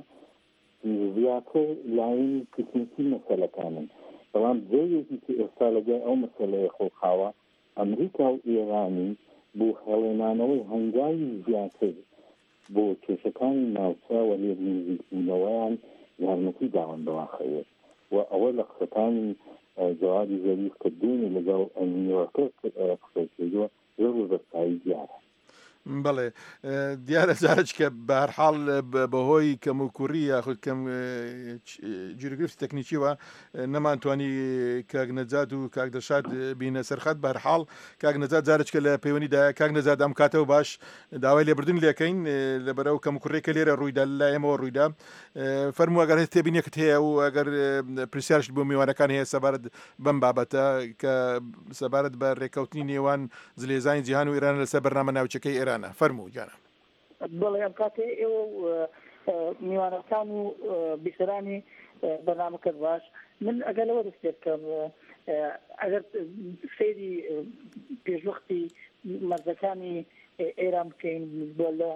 زیاتر لایەنی تکنیکی مەسەلەکانن، بەڵام جێیەکی کە ئێستا لەگەڵ ئەو مەسەلەیە خۆخاوە ئەمریکا و ئێرانی بۆ هەڵێنانەوەی هەنگاوی زیاتر بۆ کێشەکانی ناوچە و لێر نزیکبوونەوەیان یارمەتی داوان بەواخەوێت و ئەوە لە قسەکانی جوابی زەریف کردوونی لەگەڵ نیوەکە قسەکردووە زۆر بەستایی دیارە. بەڵێ دیارە جارێک کە بە هەر حاڵ بەهۆی کەم و کوڕی یاخود کەم جیرۆگرفی تەکنیکیەوە نەمانتوانی کاک نەجات و کاک دەشاد بینە سەرخەت بە هەر حاڵ کاک نەجات جارێک کە لە پەیوەندیدا کاک نەجات ئەم کاتەوە باش داوای لێبردن لێکەین لەبەرەو کەم و کوڕێکە لێرە ڕوویدا لای ئێمەوە ڕوویدا فەرموو ئەگەر هەست تێبینێکت هەیە و ئەگەر پرسیارش بۆ میوانەکان هەیە سەبارەت بەم بابەتە کە سەبارەت بە ڕێکەوتنی نێوان زلێزانی جیهان و ئێران لەسەر بەرنامە ناوچەکەی ئێرانە. فەرموو جانە. بەڵێ ئەم کاتێ ئێوە میوانەکان و بیسەرانی بەرنامەکە باش، من ئەگەر لەوە دەست پێ بکەم ئەگەر سەیری پێشوەختی مەرجەکانی ئێران بکەین بۆ لە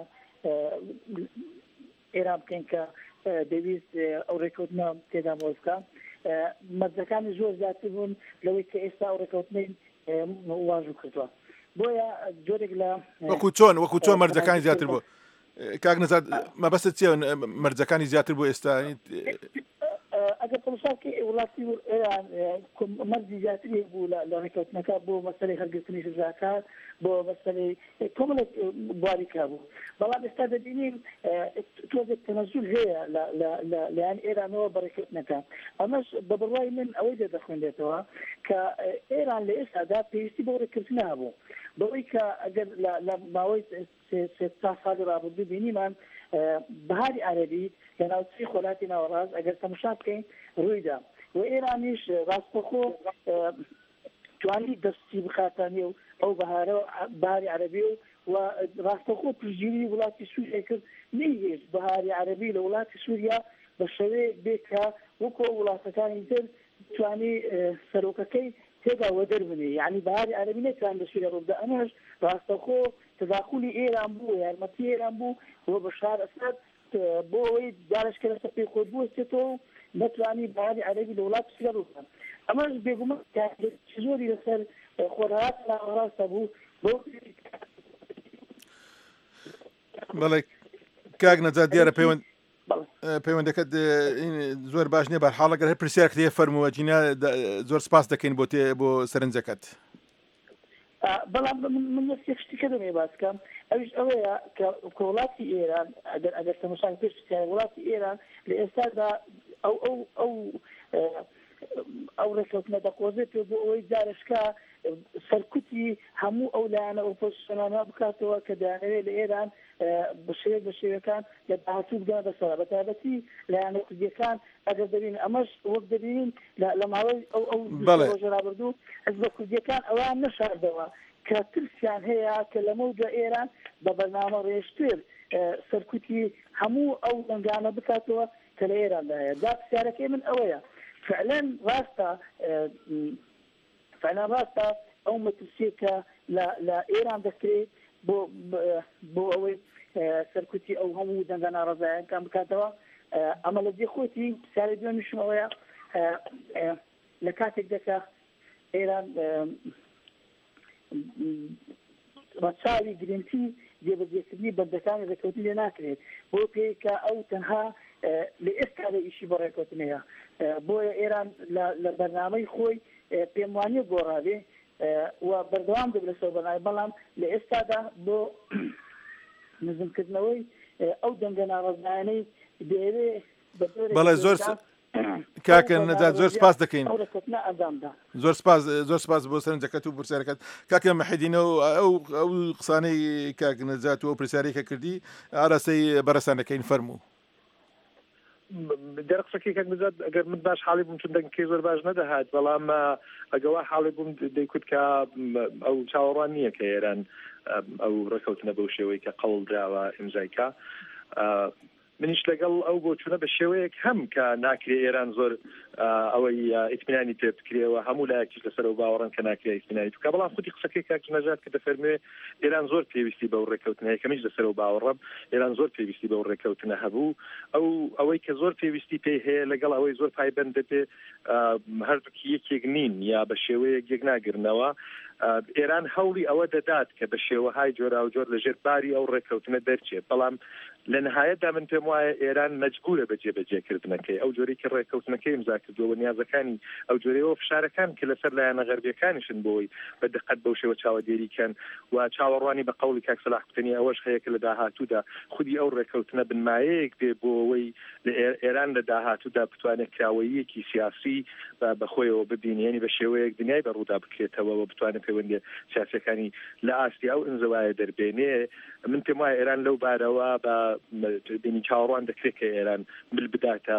ئێران بکەین کە دەویست ئەو ڕێکەوتنە تێدا بۆزکە مەرجەکانی زۆر زیاتر بوون لەوەی کە ئێستا ئەو ڕێکەوتنەی واژوو کردووە. بۆیە جۆرێک لە وەکو چۆن مەرجەکانی زیاتر بوو کاک نەزات مەبەستت چییە مەرجەکانی زیاتر بوو ئێستا؟ ئەگەر پرساکی وڵاتی ئێران مەرجی زیاتری بوو لە ڕێکەوتنەکە بۆ مەسەلەی هەرگرتنی سزاکار بۆ مەسەلەی کۆمەڵێک بواریکا بوو، بەڵام ئێستا دەبینیم تۆزێک تەنەزول هەیە لەیان ئێرانەوە بە ڕێکەوتنەکە. ئەمەش بە بڕوای من ئەوەی دەخوێندێتەوە کە ئێران لە ئێستادا پێویستی بۆ ڕێککردن هەبوو، بەوەی کە ئەگەر لە ماوەی تا ساڵی ڕابردوو بینیمان بەهاری عەرەبی لە ناوچەی خۆلاتی ناوەڕاست ئەگەر تەماشا بکەین ڕوویدا و ئێرانیش ڕاستەخۆ توانی دەستی بخاتانی و ئەو بەهاری عەرەبی و ڕاستەخۆ پشتگیری وڵاتی سووریا کرد نەیهێش بەهاری عەرەبی لە وڵاتی سووریا بە شێوەیە بێت کە وەکو وڵاتەکانی تر توانی سەرۆکەکەی تێدا وەدەر بنێ، یعنی بەهاری عەرەبی نەتوان لە سووریا ڕووبدا. ئەمەش ڕاستەخۆ تداخلی ئێران بوو، یارمەتی ئێران بوو و بەشار ئەسەد بۆ ئەوەی دارشکە لە سەپی خۆت بوەستێتەوە نەتوانی باوەڕی عەرەبی لە وڵات پشتگەڕ بکەن. ئەمەش بێگومان زۆری لەسەر خۆراهات ناڕاستە بوو بۆ بەڵێ کاک نەجات دیارە پەیوەندەکەت زۆر باش نییە بەرحاڵەگەر هەر پرسیار کردێ فەرمووە جینا زۆر سپاس دەکەین بۆ سەرنجەکەت. بەڵام من شتێکە دەمێ باسکەم ئەوش ئەوەیە کە وڵاتی ئێران ئەگەر تەماشای پێش وڵاتی ئێران لە ئێستادا ئەو ڕێکەوتنە دەقۆزێت بۆ ئەوەی جارشکە سەرکوتی هەموو ئەو لایەنە ئۆپۆزیسیۆنانە بکاتەوە کە دەیانەوێت لە ئێران بە شێوەکان لە داهاتوو بدەنە بەسەر بە تایبەتی لایەنە کوردیەکان ئەگەر دەبینین ئەمەش وەک دەبینین لە ماوەی ئەو ڕۆژە ڕابردوو حزب کوردیەکان ئەوان نەشاردەوە کە ترسیان هەیە کە لەمەوجە ئێران بە بەرنامە ڕێژتر سەرکوتی هەموو ئەو لەنگانە بکاتەوە کە لە ئێراندا هەیە. دا پرسیارەکەی من ئەوەیە فعلا ڕاستە ئەو مەترسیە لە ئێران دەکرێت بۆ ئەوەی سەرکوتی ئەو هەموو دەنگە ناڕەزایەکان بکاتەوە. ئەمە لە جێ خۆتی پرسیارەی دوێنیشم ئەوەیە لە کاتێک دەکە ئێران ڕەچاوی گرنگی جێبەجێکردنی بەندەکانی ڕێکەوتنی لێ ناکرێت بۆ پێیکە ئەو تەنها لە ئێستا لە ئیشی بە ڕێکەوتنەیە بۆیە ئێران لە بەرنامەی خۆی پێم وانیە گۆڕاوێ و بەردەوام دەبرێتەوە بەنای بەڵام لە ئێستادا بۆ نزمکردنەوەی ئەو دەنگە ناڕەزایانەی دەیەوێ بەڵێ زۆر کاکە نەجات زۆر سپاس دەکەین زۆر سپاس بۆ سەرنجەکەت و پرسیارەکەت کاکە مەحیدینەوە ئەو قسانەی کاک نەجات و پرسیارێکە کردی ئاراستەی بەرەسان دەکەین فەرموو دەرقسەکەی کاک نەجات ئەگەر من باش حاڵی بووم چون دەنگەکەی زۆر باش نەدەهات بەڵام ئەگەوا حاڵی بووم دەیکوت کە ئەو چاوەڕوان نییە کە ئێران ئەو ڕێکەوتنە بەو شێوەیە کە قەڵ دراوە ئیمزایکە منیش لەگەڵ ئەو بۆ چوونە بە شێوەیەک هەم کە ناکرێ ئێران زۆر ئەوەی ئیتمینانی پێ بکرێەوە هەموو لایەکیش لەسەر و باوەڕن کە ناکرێ ئیتمینانی بکە بەڵام خودی قسەکەی کاک نەجات کە دەفەرمێ ئێران زۆر پێویستی بەو ڕێکەوتنەیە کەمیش لەسەر و باوەڕم ئێران زۆر پێویستی بەو ڕێکەوتنە هەبوو ئەوەی کە زۆر پێویستی پێی هەیە لەگەڵ ئەوەی زۆر پایبەند دەبێ هەردووکی یەکێک نین یا بە شێوەیەک یەک ناگرنەوە ئێران هەوڵی ئەوە دەدات کە بە شێوەهای جۆرا و جۆر لەژێر باری ئەو ڕێکەوتنە دەرچێت بەڵام لە نهایەتدا من پێم وایە ئێران مەجبورە بە جێبەجێکردنەکەی ئەو جۆرەی کە ڕێکەوتنەکەی ئیمزا کردووە نیازەکانی ئەو جۆرەیەوە فشارەکان کە لەسەر لایەنە غەربیەکانیشن بۆی بە دقت بەو شێوە چاوەدێریکەن و چاوەڕوانی بە قەوڵی کاک سەلاح قوتنی ئەوەش هەیە کە لە داهاتوودا خودی ئەو ڕێکەوتنە بنمایەیەک دێ بۆ ئەوەی لە ئێران لە داهاتوودا بتوانێت کراوەیەکی سیاسی بەخۆیەوە ببینێنی بە شێوەیەک دنیای بەڕوودا بکرێتەوە و بتوانێت پەیوەندی سیاسەکانی لە ئاستی ئەو ئنزەوایە دەربێنێ من پێم وایە ئێران لەو بارەوە بە بینی چاوەڕوان دەکرێت کە ئێران بل بداتە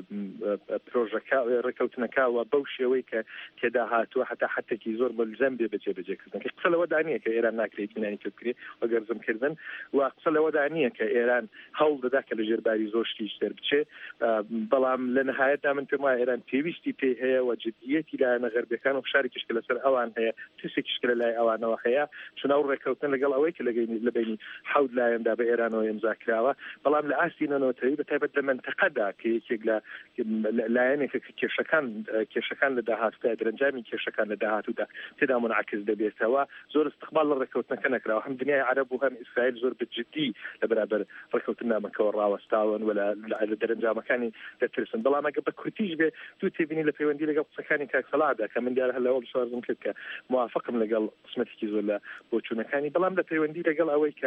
پرۆژەکە ڕێکەوتنەکەوە بەو شێوەی کە تێدا هاتووە هەتا حتەکی زۆر ملزەم بێ بەجێبەجێکردنەکە قسە لەوەدا نییە کە ئێران ناکرێت ئیتمینانی پێ بکرێت وەگەرزمکردن و قسە لەوەدا نییە کە ئێران هەوڵ دەدا کە لە ژێرباری زۆر شتیش دەربچێ بەڵام لە نهایەتدا من پێم وایە ئێران پێویستی پێی هەیە و جدیەتی لایەنە غەربیەکان و فشارێکیش کە لەسەر ئەوان هەیە ترسێکیش کە لەلای ئەوانەوە هەیە چون ئەو ڕێکەوتن لەگەڵ ئەوەی کە لەبینی حەوت لایەندا بە ئێرانەوە ئیمزا کراوە بەڵام لە ئاستی نەنەوەتەوەی بەتایبەت لە منتەقەدا کە یەکێک لە لایەنێکە کێشەکان لە داهاتوودا دەرەنجامی کێشەکان لە داهاتوودا تێدا منعکس دەبێتەوە زۆر استقبال لە ڕێکەوتنەکە نەکراوە هەم دنیای عەرەب و هەم ئیسرائیل زۆر بجددی لە بەرابەر ڕێکەوتن نامەکەوە ڕاوەستاون و لە دەرەنجامەکانی دەترسن بەڵام ئەگە بە کورتیش بێ دوو تێبینی لە پەیوەندی لەگەڵ قسەکانی کاک سەلاحدا کە من دیارە هەلەوە شوارزم کرد کە موافقم لەگەڵ قسمەتێکی زۆر لە بۆچوونەکانی بەڵام لە پەیوەندی لەگەڵ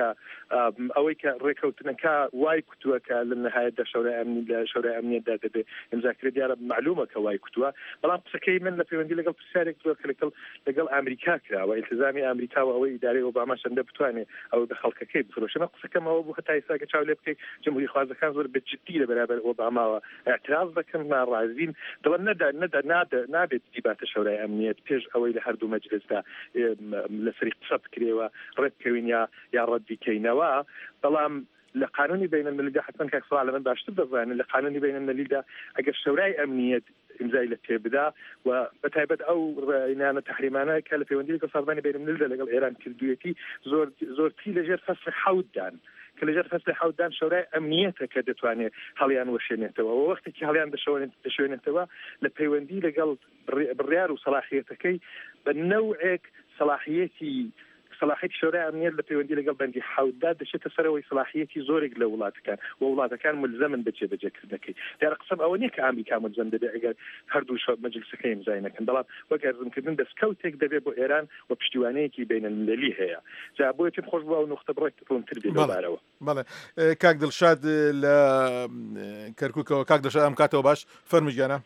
ئەوەی کە ڕێکەوتنەکە وای کوتووە کە لە نهایەتدا شەورای ئەمنیەتدا دەبێ ئیمزاکرێت دیارە معلومە کە وای کوتووە بەڵام قسەکەی من لە پەیوەندی لەگەڵ پرسیارێک زۆر لەگەڵ ئەمریکا کراوە ئیلتزامی ئەمریکا و ئەوەی ئیدارەی ئۆباما شەندە بتوانێت ئەو بە خەڵکەکەی بفرۆشەمە قسەکەمەوە بوو هەتا ئێستا کە چاو لێ بکەیت جمهوری خوازەکان زۆر بجددی لە بەرابەر ئۆباماوە اعتراض دەکەن ناڕازین دەڵێن نابێت دیباتە شەورای ئەمنیەت پێش ئەوەی لە هەردوو مەجلسدا لەسەری قسە بکرێەوە ڕێبکەوین یا ڕەتبیکەینەوە بەڵام لە قانونی بین الملليدا حتما کاک سەلاح لە من باشتر دەزانن لە قانونی بین الملليدا ئەگەر شەورای ئەمنیەت ئیمزای لە پێبدا و بەتایبەت ئەو ڕێینانە تەحریمانە کە لە پەیوەندی لەگەڵ سازمانی بین الملليدا لەگەڵ ئێران کردوویەتی زۆرتی لەژێر فەسڵ حەوتدان کە لەژێر فەسلی حەوتدان شورای ئەمنیەتە کە دەتوانێت هەڵیان وەشێنێتەوە وەختێکی هەڵیان دەشوێنێتەوە لە پەیوەندی لەگەڵ بڕیار و سەلاحیەتەکەی بە نەوعێک صلاحیەتی شورای ئەمنیەت لە پەیوەندی لەگەڵ بەندی حەوتدا دەچێتە سەرەوەی صلاحیەتی زۆرێک لە وڵاتەکان و وڵاتەکان ملزەمن بەجێبەجێکردنەکەی دیارە قسەم ئەوە نییە کە ئەمریکا ملزەم دەبێت ئەگەر هەردوو مەجلسەکەی ئیمزای نەکەن بەڵام وەک ئەرزمکردن دەستکەوتێک دەبێت بۆ ئێران و پشتیوانەیەکی بینەلملەلی هەیە جا بۆیە پێم خۆش بووە ئەو نوختە بڕێک ڕوونتر بێت لەبارەوە. بەڵێ کاک دڵشاد لە کەرکووکەوە کاک دڵشاد ئەم کاتەوە باش فەرموویانە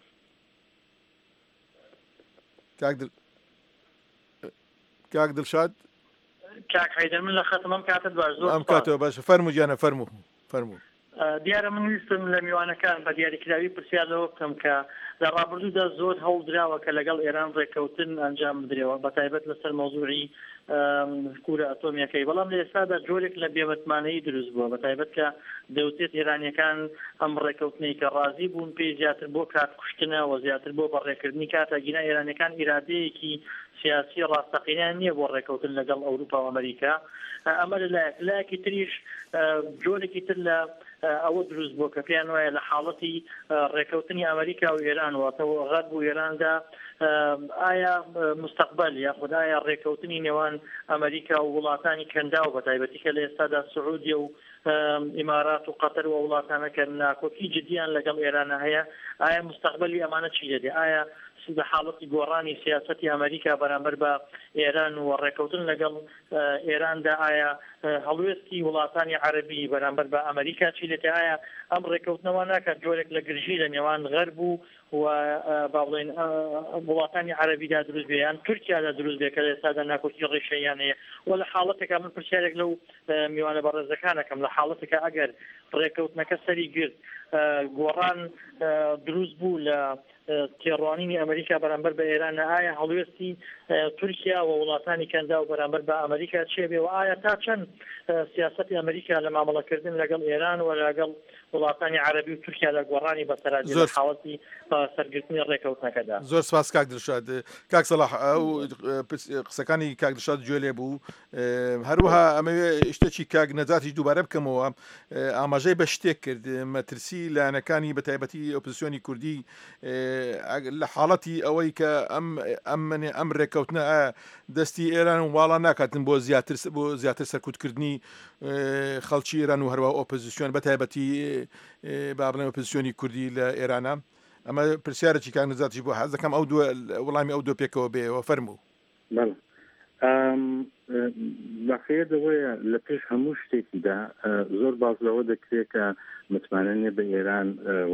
کاک دڵشاد کاک حەیدەر من لە خەتمەم کاتت باش زۆر ئەم کاتەوە باش فەرموو گیانە فەرموو دیارە من ویستم لە میوانەکان بە دیاریکراوی پرسیار لەوە بکەم کە لە ڕابردوودا زۆر هەوڵ درراوە کە لەگەڵ ئێران ڕێککەوتن ئەنجام بدرێەوە بە تایبەت لەسەر مۆزوعی کورە ئەتۆمیەکەی بەڵام لە ئێستادا جۆرێک لە بێبەتمانەیی دروست بووە بە تایبەت کە دەوتێت ئێرانیەکان ئەم ڕێککەوتنەی کە ڕازی بوون پێی زیاتر بۆ کات کوشتنەوە زیاتر بۆ بەڕێکردنی کاتەگینا ئێرانیەکان ئیرادەیەکی سیاسی ڕاستەقینیان نییە بۆ ڕێککەوتن لەگەڵ ئەوروپا و ئەمریکا ئەمە لایەکی تریش جۆرێکی تر لە ئەوە دروست بوو کە پێیان وایە لە حاڵەتی ڕێککەوتنی ئەمریکا و ئێران واتەوە غەرب و ئێراندا ئایا مستقبل یاخود ئایا ڕێککەوتنی نێوان ئەمریکا و وڵاتانی کەندا و بە تایبەتی کە لە ئێستادا سعودی و ئیمارات و قەتەر و وڵاتانەکە ناکۆکی جدیان لەگەڵ ئێرانە هەیە ئایا مستقبلی ئەمانە چی دەدێ ئایا لە حاڵەتی گۆڕانی سیاسەتی ئەمریکا بەرامبەر بە ئێران و ڕێککەوتن لەگەڵ ئێراندا ئایا هەڵوێستی وڵاتانی عەربی بەرامبەر بە ئەمریکا چی دێت ئایا ئەم ڕێککەوتنەوە ناکات جۆرێک لە گرژی لە نێوان غەرب و با بڵێن وڵاتانی عەربیدا دروست بێ یان تورکیادا دروست بێ کە لە ئێستادا ناکۆکی ڕێشەیان هەیە و لە حاڵەتێکا من پرسیارێک لەو میوانە بەڕێزەکانەکەم لە حاڵەتێکە ئەگەر ڕێککەوتنەکە سەری گرت گۆڕان دروست بوو لە تێڕوانینی ئەمریکا بەرامبەر بە ئێرانە ئایا هەڵوێستی تورکیا و وڵاتانی کەندا و بەرامبەر بە ئەمریکا چێ بێ و ئایا تا چەند سیاسەتی ئەمریکا لە مامەڵەکردن لەگەڵ ئێران و لەگەڵ وڵاتانی عەربی و تورکیا لە گۆڕانی بەسەرادی لە حاڵەتی سەرگرتنی ڕێککەوتنەکەدا. زۆر سپاس کاک دڵشاد. کاک سەلاح ئەو قسەکانی کاک دڵشاد گوێ لێ بوو هەروەها ئەمەوێ شتێکی کاک نەجاتی دووبارە بکەمەوە ئاماژەی بە شتێک کرد مەترسی لایەنەکانی بە تایبەتی ئۆپۆزیسیۆنی کوردی لە حاڵەتی ئەوەی کە ئەم ڕێککەوتنە دەستی ئێران واڵا ناکاتن بۆ زیاتر سەرکوتکردنی خەڵکی ئێران و هەروە ئۆپۆزیسیۆن بە تایبەتی با بڵێن ئۆپۆزیسیۆنی کوردی لە ئێرانە ئەمە پرسیارێکی کاک نەجاتی بوو حەز دەکەم ئەو وەڵامی ئەو دوو پێکەوە بێەوە فەرموو. بەڵێ بەخێرەوەیە لە پێش هەموو شتێکیدا زۆر باز لەوە دەکرێت کە متمانە بە ئێران و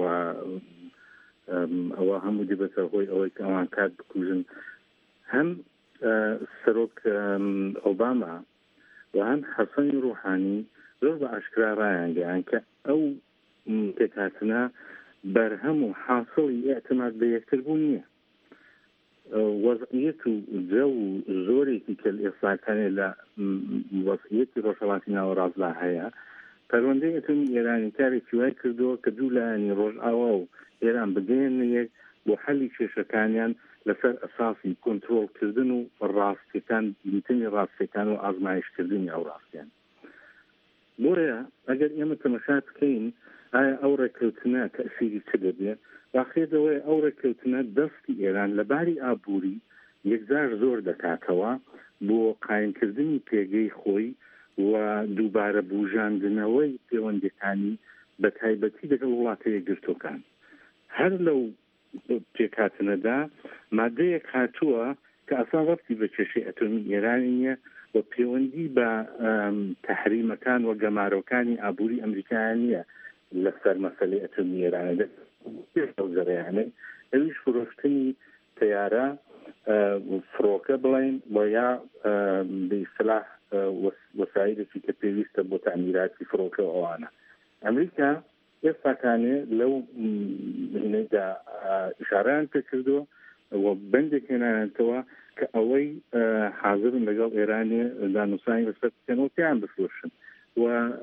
ئەوە هەموو دیبەتە هۆی ئەوەی کە ئەوان کات بکوژن هەم سەرۆک ئۆباما و هەم حەسەنی ڕوحانی زۆر بە ئاشکرا ڕایانگەیان کە ئەو پێکهاتنە بەرهەم و حاصڵی ئێعتماد بە یەکتر بوو نییە وەزعیەت و جە و زۆرێکی کە ئێستاکانێ لە وەزعیەتی ڕۆژهەڵاتی ناوەڕازدا هەیە پەروەندەی ئەتۆمی ئێرانی کارێکی وای کردەوە کە دوو لایەنی ڕۆژئاوا و ئێران بگەێنە یەک بۆ حەلی کێشەکانیان لەسەر ئەساسی کۆنترۆڵکردن و ڕاستیەکان بینتنی ڕاستیەکان و ئازمایشکردنی ئەو ڕاستیان بۆیە ئەگەر ئێمە تەمەشا بکەین ئایا ئەو ڕێککەوتنە تەئسیری چ دەبێت باخێدەوەی ئەو ڕێککەوتنە دەستی ئێران لە باری ئابووری یەکجار زۆر دەکاتەوە بۆ قایمکردنی پێگەی خۆی و دووبارە بوژاندنەوەی پەیوەندیەکانی بە تایبەتی لەگەڵ وڵاتە یەکگرتووەکان هەر لەو پێکهاتنەدا مادەیەک هاتووە کە ئەسان ڕەبتی بە کێشەی ئەتۆمی ئێرانی نییە و پەیوەندی بە تەحریمەکان و گەمارۆکانی ئابووری ئەمریکایان نییە لەسەر مەسەلەی ئەتۆمی ئێرانە زەرەیانە ئەویش فرۆشتنی تەیارە فڕۆکە بڵین بۆ یا بە ئیسلاح وەسایلێکی کە پێویستە بۆ تەعمیراتی فڕۆکە ئەوانە ئەمریکا ئێستاکانێ لەو هینەیدا ئشارەیان پێ کردووە و بەندێک هێنانێتەوە کە ئەوەی حاضرن لەگەڵ ئێرانێ دانووسانی بەسەر بکەنەوە پێیان بفرۆشن و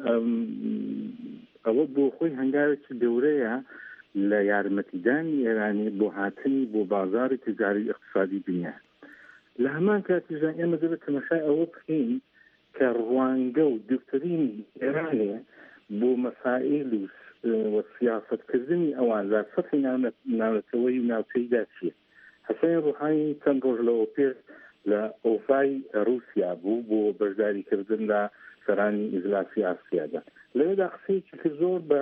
ئەوە بۆ خۆی هەنگاوێکی گەورەیە لە یارمەتیدانی ئێرانی بۆ هاتنی بۆ بازاری تجاری اقتصادی دنیا لە هەمان کاتیژان ئێمە دەبێت تەماشای ئەوە بکەین کە ڕوانگە و دوکترینی ئێرانێ بۆ مەسائل و سیاستکردنی ئەوان لە سەرحی ناونەتەوەی و ناوچەیدا چییە. حەسەن ڕوحانی چەند ڕۆژ لەوە پێش لە ئۆفای رووسیا بوو بۆ بەشداریکردن لە سەرانی ئیجلاسی ئاسیادا. لەوێدا قسەیەکی کە زۆر بە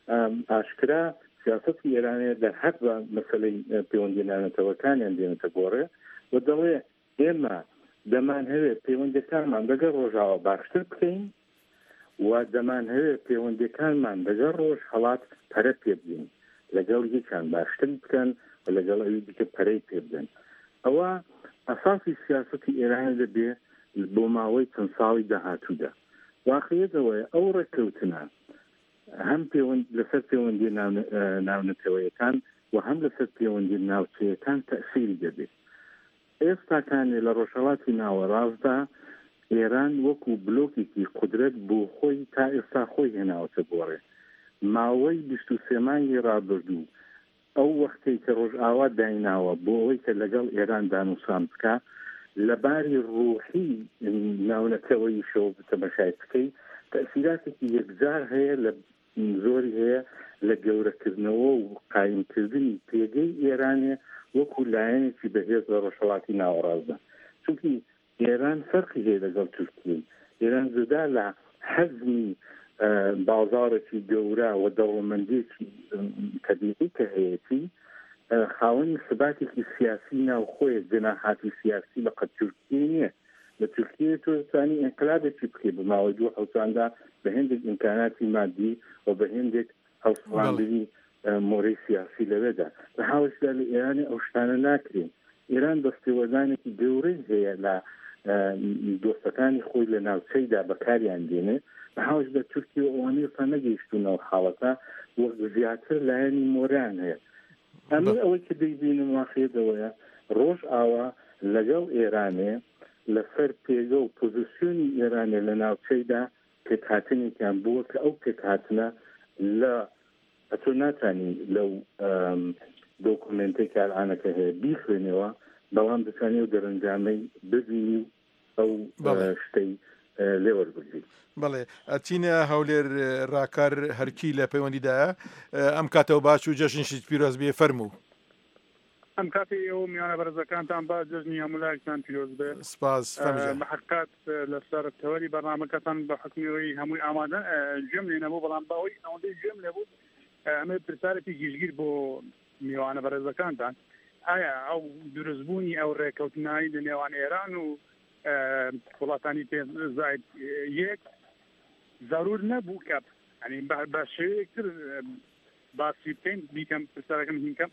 ئاشکرا سیاسەتی ئێرانێ دەرهەت بە مەسەلەی پەیوەندی ناونەتەوەکانیان دێنێتە گۆڕێ و دەڵێ ئێمە دەمان هەوێت پەیوەندیەکانمان لەگەڵ ڕۆژاوە باشتر بکەین و دەمان هەوێت پەیوەندیەکانمان لەگەڵ ڕۆژ هەڵات پەرە پێ بدەین، لەگەڵ یەکیان باشتر بکەن و لەگەڵ ئەوی دیکە پەرەی پێ بدەن. ئەوە ئەساسی سیاسەتی ئێران دەبێ بۆ ماوەی چەند ساڵی داهاتوودا. واقعیەتەوەی ئەو ڕێککەوتنە هەم لەسەر پەیوەندی ناونەتەوەیەکان و هەم لەسەر پەیوەندی ناوچەیەکان تەئسیری دەبێت. ئێستاکانێ لە ڕۆژهەڵاتی ناوەڕاستدا ئێران وەکو بلۆکێکی قودرەت بۆ خۆی تا ئێستا خۆی هێناوەتە گۆڕێ. ماوەی 23 مانگی ڕابردوو ئەو وەختەی کە ڕۆژئاوا دایناوە بۆ ئەوەی کە لەگەڵ ئێران دانووسان بکە لەباری ڕوحی ناونەتەوەی شەو تەماشای بکەی تەئسیراتێکی یەکجار هەیە لە زۆری هەیە لە گەورەکردنەوە و قایمکردنی پێگەی ئێرانێ وەکو لایەنێکی بەهێز لە ڕۆژهەڵاتی ناوەڕاستدا. چونکی ئێران فەرقی هەیە لەگەڵ تورکیە. ئێران جدا لە حەزمی بازارێکی گەورە و دەوڵەمەندیەکی تەبیعی کە هەیەی خاوەنی ثباتێکی سیاسی ناوخۆیە جەناحاتی سیاسی لەقەت تورکیە نییە. لە تورکیە تۆ دەتوانی ئینقلابێکی بکەی بە ماوەی 2 حوتاندا بە هێندێک ئیمکاناتی مادی و بە هێندێک هەڵسڵاندنی مۆرەی سیاسی لەوێدا. لە هاوشدا لە ئێرانی ئەو شتانە ناکرێن. ئێران دەستێوەردانێکی گەورەی هەیە لە دۆستەکانی خۆی لە ناوچەیدا بەکاریان دێنێ. لە هاوشدا تورکیە ئەوانەی ئێستا نەگەیشتونەوە حاڵەتە وەک زیاتر لایەنی مۆران هەیە. ئەمە ئەوەی کە دەیبینم واقعیەتەوەیە ڕۆژ ئاوا لەگەڵ ئێرانێ لەسەر پێگە و پۆزیسیۆنی ئێرانێ لە ناوچەیدا پێکهاتنێکیان بووە کە ئەو پێکهاتنە لە ئەتۆ ناتانی لەو دۆکومنتێک کارانەکە هەیە بیخوێنەوە بەڵام دەتوانێت و دەرەنجامەی ببینی و ئەو شتەی لێوەربگری. بەڵێ ئەچینە هەولێر ڕاکار هەرکی لە پەیوەندیدایە ئەم کاتەوە باش و جەژنیشت پیرۆز بێ فەرموو. ئەم کاتی ئەو میوانە بەرزەکانتان با جەژنی هەمولایەکتان پیرۆز بێ. سپاس بەحقات لەسەر تەوەری بەرنامەکەتان بە حکمیەوەی هەمووی ئامادە گوێم لێ نەبوو بەڵام باوەی ئەوەندەی گوێم لێبوو ئەمە پرسیارێکی گیژگیر بۆ میوانە بەرزەکانتان. ئایا ئەو دروستبوونی ئەو ڕێکەوتنایی لە نێوان ئێران و وڵاتانی زاید یەک ضرور نەبوو کە ینی بە شێوەیەکتر باسی بکەین بیکەم پرسیارەکەم هینکەم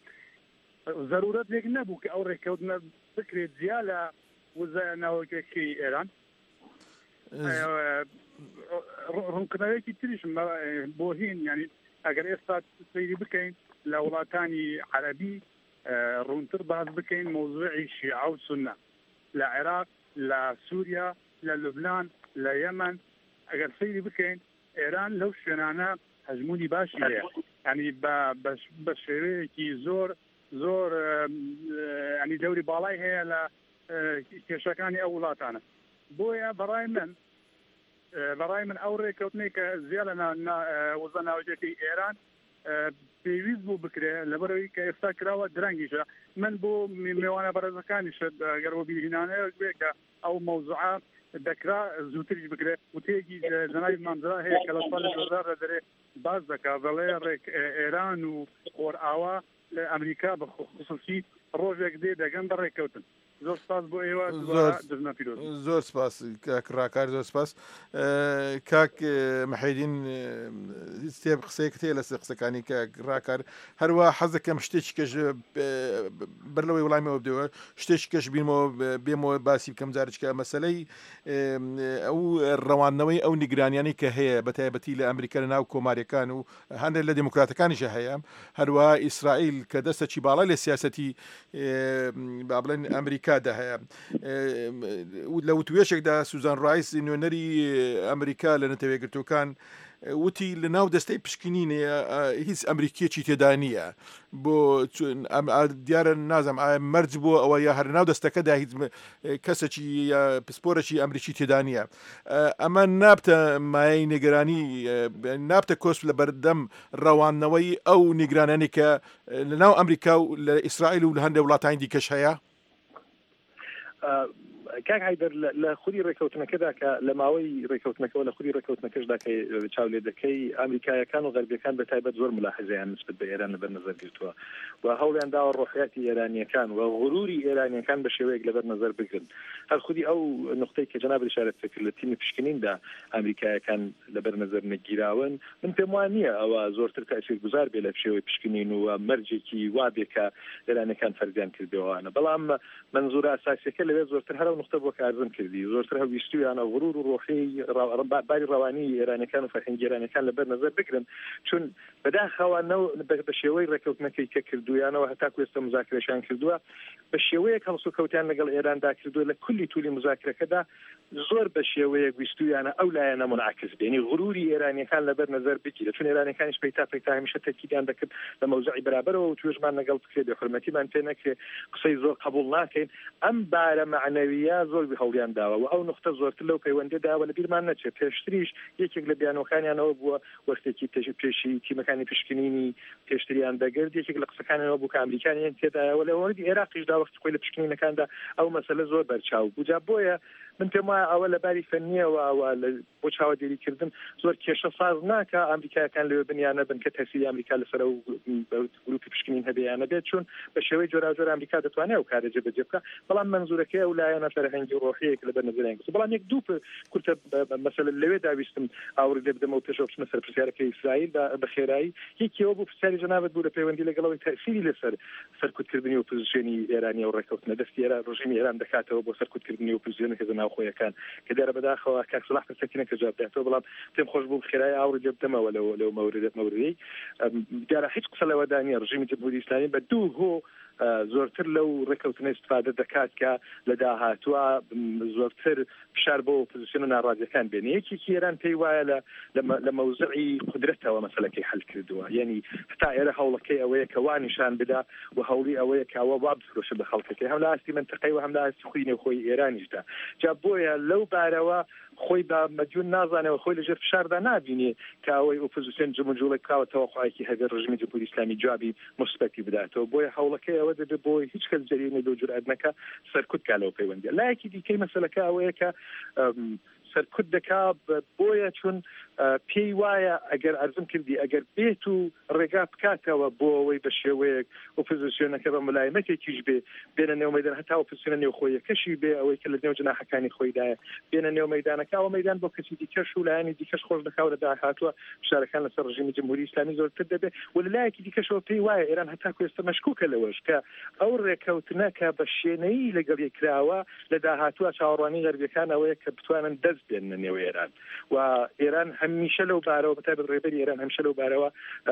ضرورەتێک نەبوو کە ئەو ڕێکەوتنە بکرێت جیا لە وزای ناوەکەی ئێران. ڕوونکردنەوەیەکی تریش بۆ هین ینی ئەگەر ئێستا سەیری بکەین لە وڵاتانی عەرەبی ڕوونتر باز بکەین مۆزوعی شیعە و سونە لە عێراق لە سووریا لە لوبنان لە یەمەن ئەگەر سەیری بکەین ئێران لەو شوێنانە هەژمونی باشی هەیە ینی بە شێوەیەکی زۆر ینی دەوری باڵای هەیە لە کێشەکانی ئەو وڵاتانە. بۆیە بەڕای من ئەو ڕێکەوتنەی کە زیاد لە وزە ناوەجێتی ئێران پێویست بوو بکرێ لەبەرەوەی کە ئێستا کراوە درەنگیشە. من بۆ میوانە بەرزەکانیش گەرەوە بیرهێنانەیە بێ کە ئەو مەوزوعە دەکرا زووتریش بکرێت وتەیەکی جەنابی مامزرا هەیە کە لە ساڵی 2000 لە دەرێ باز دەکات بەڵێ ئێران و خۆرئاوا لە ئەمریکا بە خصوصی ڕۆژێک دێ دەگەن بە ڕێکەوتن. زۆر سپاس بۆ ئێوە زۆر سپاس کاک ڕاکار زۆر سپاس. کاک مەحیدین سێ قسەیەک هەیە لەسەر قسەکانی کاک ڕاکار هەروە حەزەکەم شتێکی کەش بەر لەوەی وەڵامیەوە بدەوە شتێکی کەش بێمەوە باسی بکەم جارێککە مەسەلەی ئەو ڕەوانەوەی ئەو نیگرانیانی کە هەیە بە تایبەتی لە ئەمریکا لە ناو کۆماریەکان و هەندێک لە دموکراتەکانیشە هەیە هەروە ئیسرائیل کە دەستەکی باڵای لە سیاسەتی با بڵێن ئەمریکادا هەیە. لە وتوێشێکدا سوزان ڕایس نوێنەری ئەمریکا لە نەتەوەیەگرتوەکان وتی لە ناو دەستەی پشکنینێ هیچ ئەمریکیەکی تێدا نییە بۆ دیارە نازم مەرج بووە ئەوە یا هەر ناو دەستەکەدا هیچ کەسێکی پسپۆرەی ئەمریکی تێدا نییە. ئەمە نابتە مایەی نیگەرانی نابتە کۆس لە بەردەم ڕەوانەوەی ئەو نیگرانانی کە لە ناو ئەمریکا و لە ئیسرائیل و لە هەندێک وڵاتانی دیکەش هەیە. کاک حیدەر لە خوری ڕێکەوتنەکەدا کە لە ماوەی ڕێکەوتنەکەەوە لە خوری ڕێکەوتنەکەشدا کە چاولێ دەکەی ئەمریکایەکان و غەربیەکان بە تایبەت زۆر ملاحەزەیان نسبەت بە ئێران لەبەر نەزەر گرتووە و هەوڵیان داوە ڕۆحیاتی ئێرانیەکان و غروری ئێرانیەکان بە شێوەیەک لەبەر نەزەر بگرن. هەر خودی ئەو نقطەی کە جەناب ئشارەت کرد لە تیمی پشکنیندا ئەمریکایەکان لەبەر نەزەر نەگیراون من پێم وان نییە ئەوە زۆرتر تاثیرگوزار بێ لە شێوەی پشکنین و مەرجێکی وا بێ کە ئێرانیەکان فەرزیان کردەوەوانە. بەڵام منزورە ئاساسیەکە لەوێ زۆرتر هەر نقطە بۆ کارزم کردی زۆرتر هەویستویانە غرور و ڕۆحی باری ڕەوانی ئێرانەکان و فەرهەنگی ئێرانەکان لەبەر نەزەر بگرن چون بەداخەوانەوە بە شێوەی ڕێکەوتنەکەی کە کردویانەوە هەتاکو ئێستا مزاکرەشان کردووە بە شێوەیەک هەڵسوکەوتیان لەگەڵ ئێراندا کردووە لە کولی تولی مزاکرەکەدا زۆر بە شێوەیەک ویستویانە ئەو لایەنە منعکس بێنی غروری ئێرانیەکان لەبەر نەزەر بگیرە چون ئێرانیەکانیش پەیتا هەمیشە تەکیدیان دەکرد لە مەوزعی بەرابەرەوە و توێژمان لەگەڵ بکرێت بێحورمەتیمان پێ نەکرێت قسەی زۆر قبول ناکەین ئەم بارە معنەویە زۆر هەوڵیان داوە و ئەو نقطە زۆرتر لەو پەیوەندیداوە لە بیرمان نەچێت پێشتریش یەکێک لە بیانەوەکانیانەوە بووە وەختێکی پێشی تیمەکانی پشکنینی پێشتریان دەگرت یەکێک لە قسەکانەوە بوو کە ئەمریکانیان تێدایەوە لە وەردی عێراقیشدا وەختی خۆی لە پشکنینەکاندا ئەو مەسەلە زۆر بەرچاو بووجا بۆیە من پێم وایە ئەوە لە باری فەنیەوە ئەوە بۆ چاوەدێریکردن زۆر کێشە ساز ناکە ئەمریکایەکان لەوێ بنیانە بن کە تەسیری ئەمریکا لەسەر و گروپی پشکنین هەبێیانە بێت چون بە شێوەی جۆراوجۆر ئەمریکا دەتوانێت ئەو کارە جێبەجێ بکات بەڵام منزورەکەی ئەو لایەنە فەرهەنگی ڕۆحیەک لەبەر نەزەریان گرت بەڵام یەک دوو کورتە مەسەلە لەوێ داویستم ئاوری لێ بدەمەوە پێشەوە بچمە سەر پرسیارەکەی ئیسرائیل بە خێرایی یەکێوە بوو پرسیاری جەنابەت بوو لە پەیوەندی لەگەڵەوەی تەسیری لەسەر سەرکوتکردنی ئۆپۆزیسیۆنی ئێرانیە و ڕێکەوتنە دەستی ڕژیمی ئێران دەکاتەوە بۆ سەرکوتکردنی ئۆپۆزیسیۆنە هێزە ناوخۆیەکان کە دیارە بەداخەوە کاک سەلاح پرسیارەکە جواب داتەوە بەڵام پێم خۆش بوو خێرایی ئاوری لێ بدەمەوە لەو مەوردەی دیارە هیچ قسە لەوەدا نییە ڕژیمی جمهوری ئیسلامی بە دوو هۆ زۆرتر لەو ڕێکەوتنە استفادە دەکات کە لە داهاتووە زۆرتر فشار بۆ ئۆپۆزیسیۆن ناڕازیەکان بێنێ یەکێکی ئێران پێی وایە لە مەوزعی قودرەتەوە مەسەلەکەی حەل کردووە یعنی هەتا ئێرە هەوڵەکەی ئەوەیە کە وا نیشان بدا و هەوڵی ئەوەیە کە ئەوە وا بفرۆشە بە خەڵکەکەی هەم لە ئاستی منتەقەی و هەم لە ئاستی خوی نێوخۆی ئێرانیشدا جا بۆیە لەو بارەوە خۆی بە مەجون نازانەوە خۆی لەژێر فشاردا نابینێ کە ئەوەی ئۆپۆزیسیۆن جمهوریەک کاوە تەوەقعێکی هەبێت ڕژیمی جمهوری ئیسلامی جوابی مثبەتی بداتەوە بۆیە هەوڵەکەی ئەوە دەبێت بۆی هیچ کەس جەریمەی لەو جورئەت نەکا سەرکوت کا لەو پەیوەندیە لایەکی دیکەی مەسەلەکە ئەوەیە کە سەرکوت دەکا بۆیە چون پێی وایە ئەگەر ئەرزم کردی ئەگەر بێت و ڕێگا بکاتەوە بۆ ئەوەی بە شێوەیەک ئۆپۆزیسیۆنەکە بە ملایمەتێکیش بێ بێنە نێو مەیدان هەتا ئۆپۆزیسیۆنە نێوخۆیەکەشی بێ ئەوەی کە لە نێو جناحەکانی خۆیدایە بێنە نێو مەیدانەکەەوە مەیدان بۆ کەسی دیکەش و لایانی دیکەش خۆش دەکاو لە داهاتووە فشارەکان لەسەر ڕژیمی جمهوری ئیسلامی زۆرتر دەبێت و لەلایەکی دیکەشەوە پێی وایە ئێران هەتاکو ئێستا مەشکوکە لەوەش کە ئەو ڕێکەوتنە کە بە شوێنەیی لەگەڵ یەکراوە لە داهاتووە چاوەڕوانی غەربیەکان ئەوەیە کە بتوانن دەست بێنە نێو ئێران و ئێران هەمیشە لەو بارەوە بەتایبەت ڕێبەری ئێران هەمیشە لەو بارەوە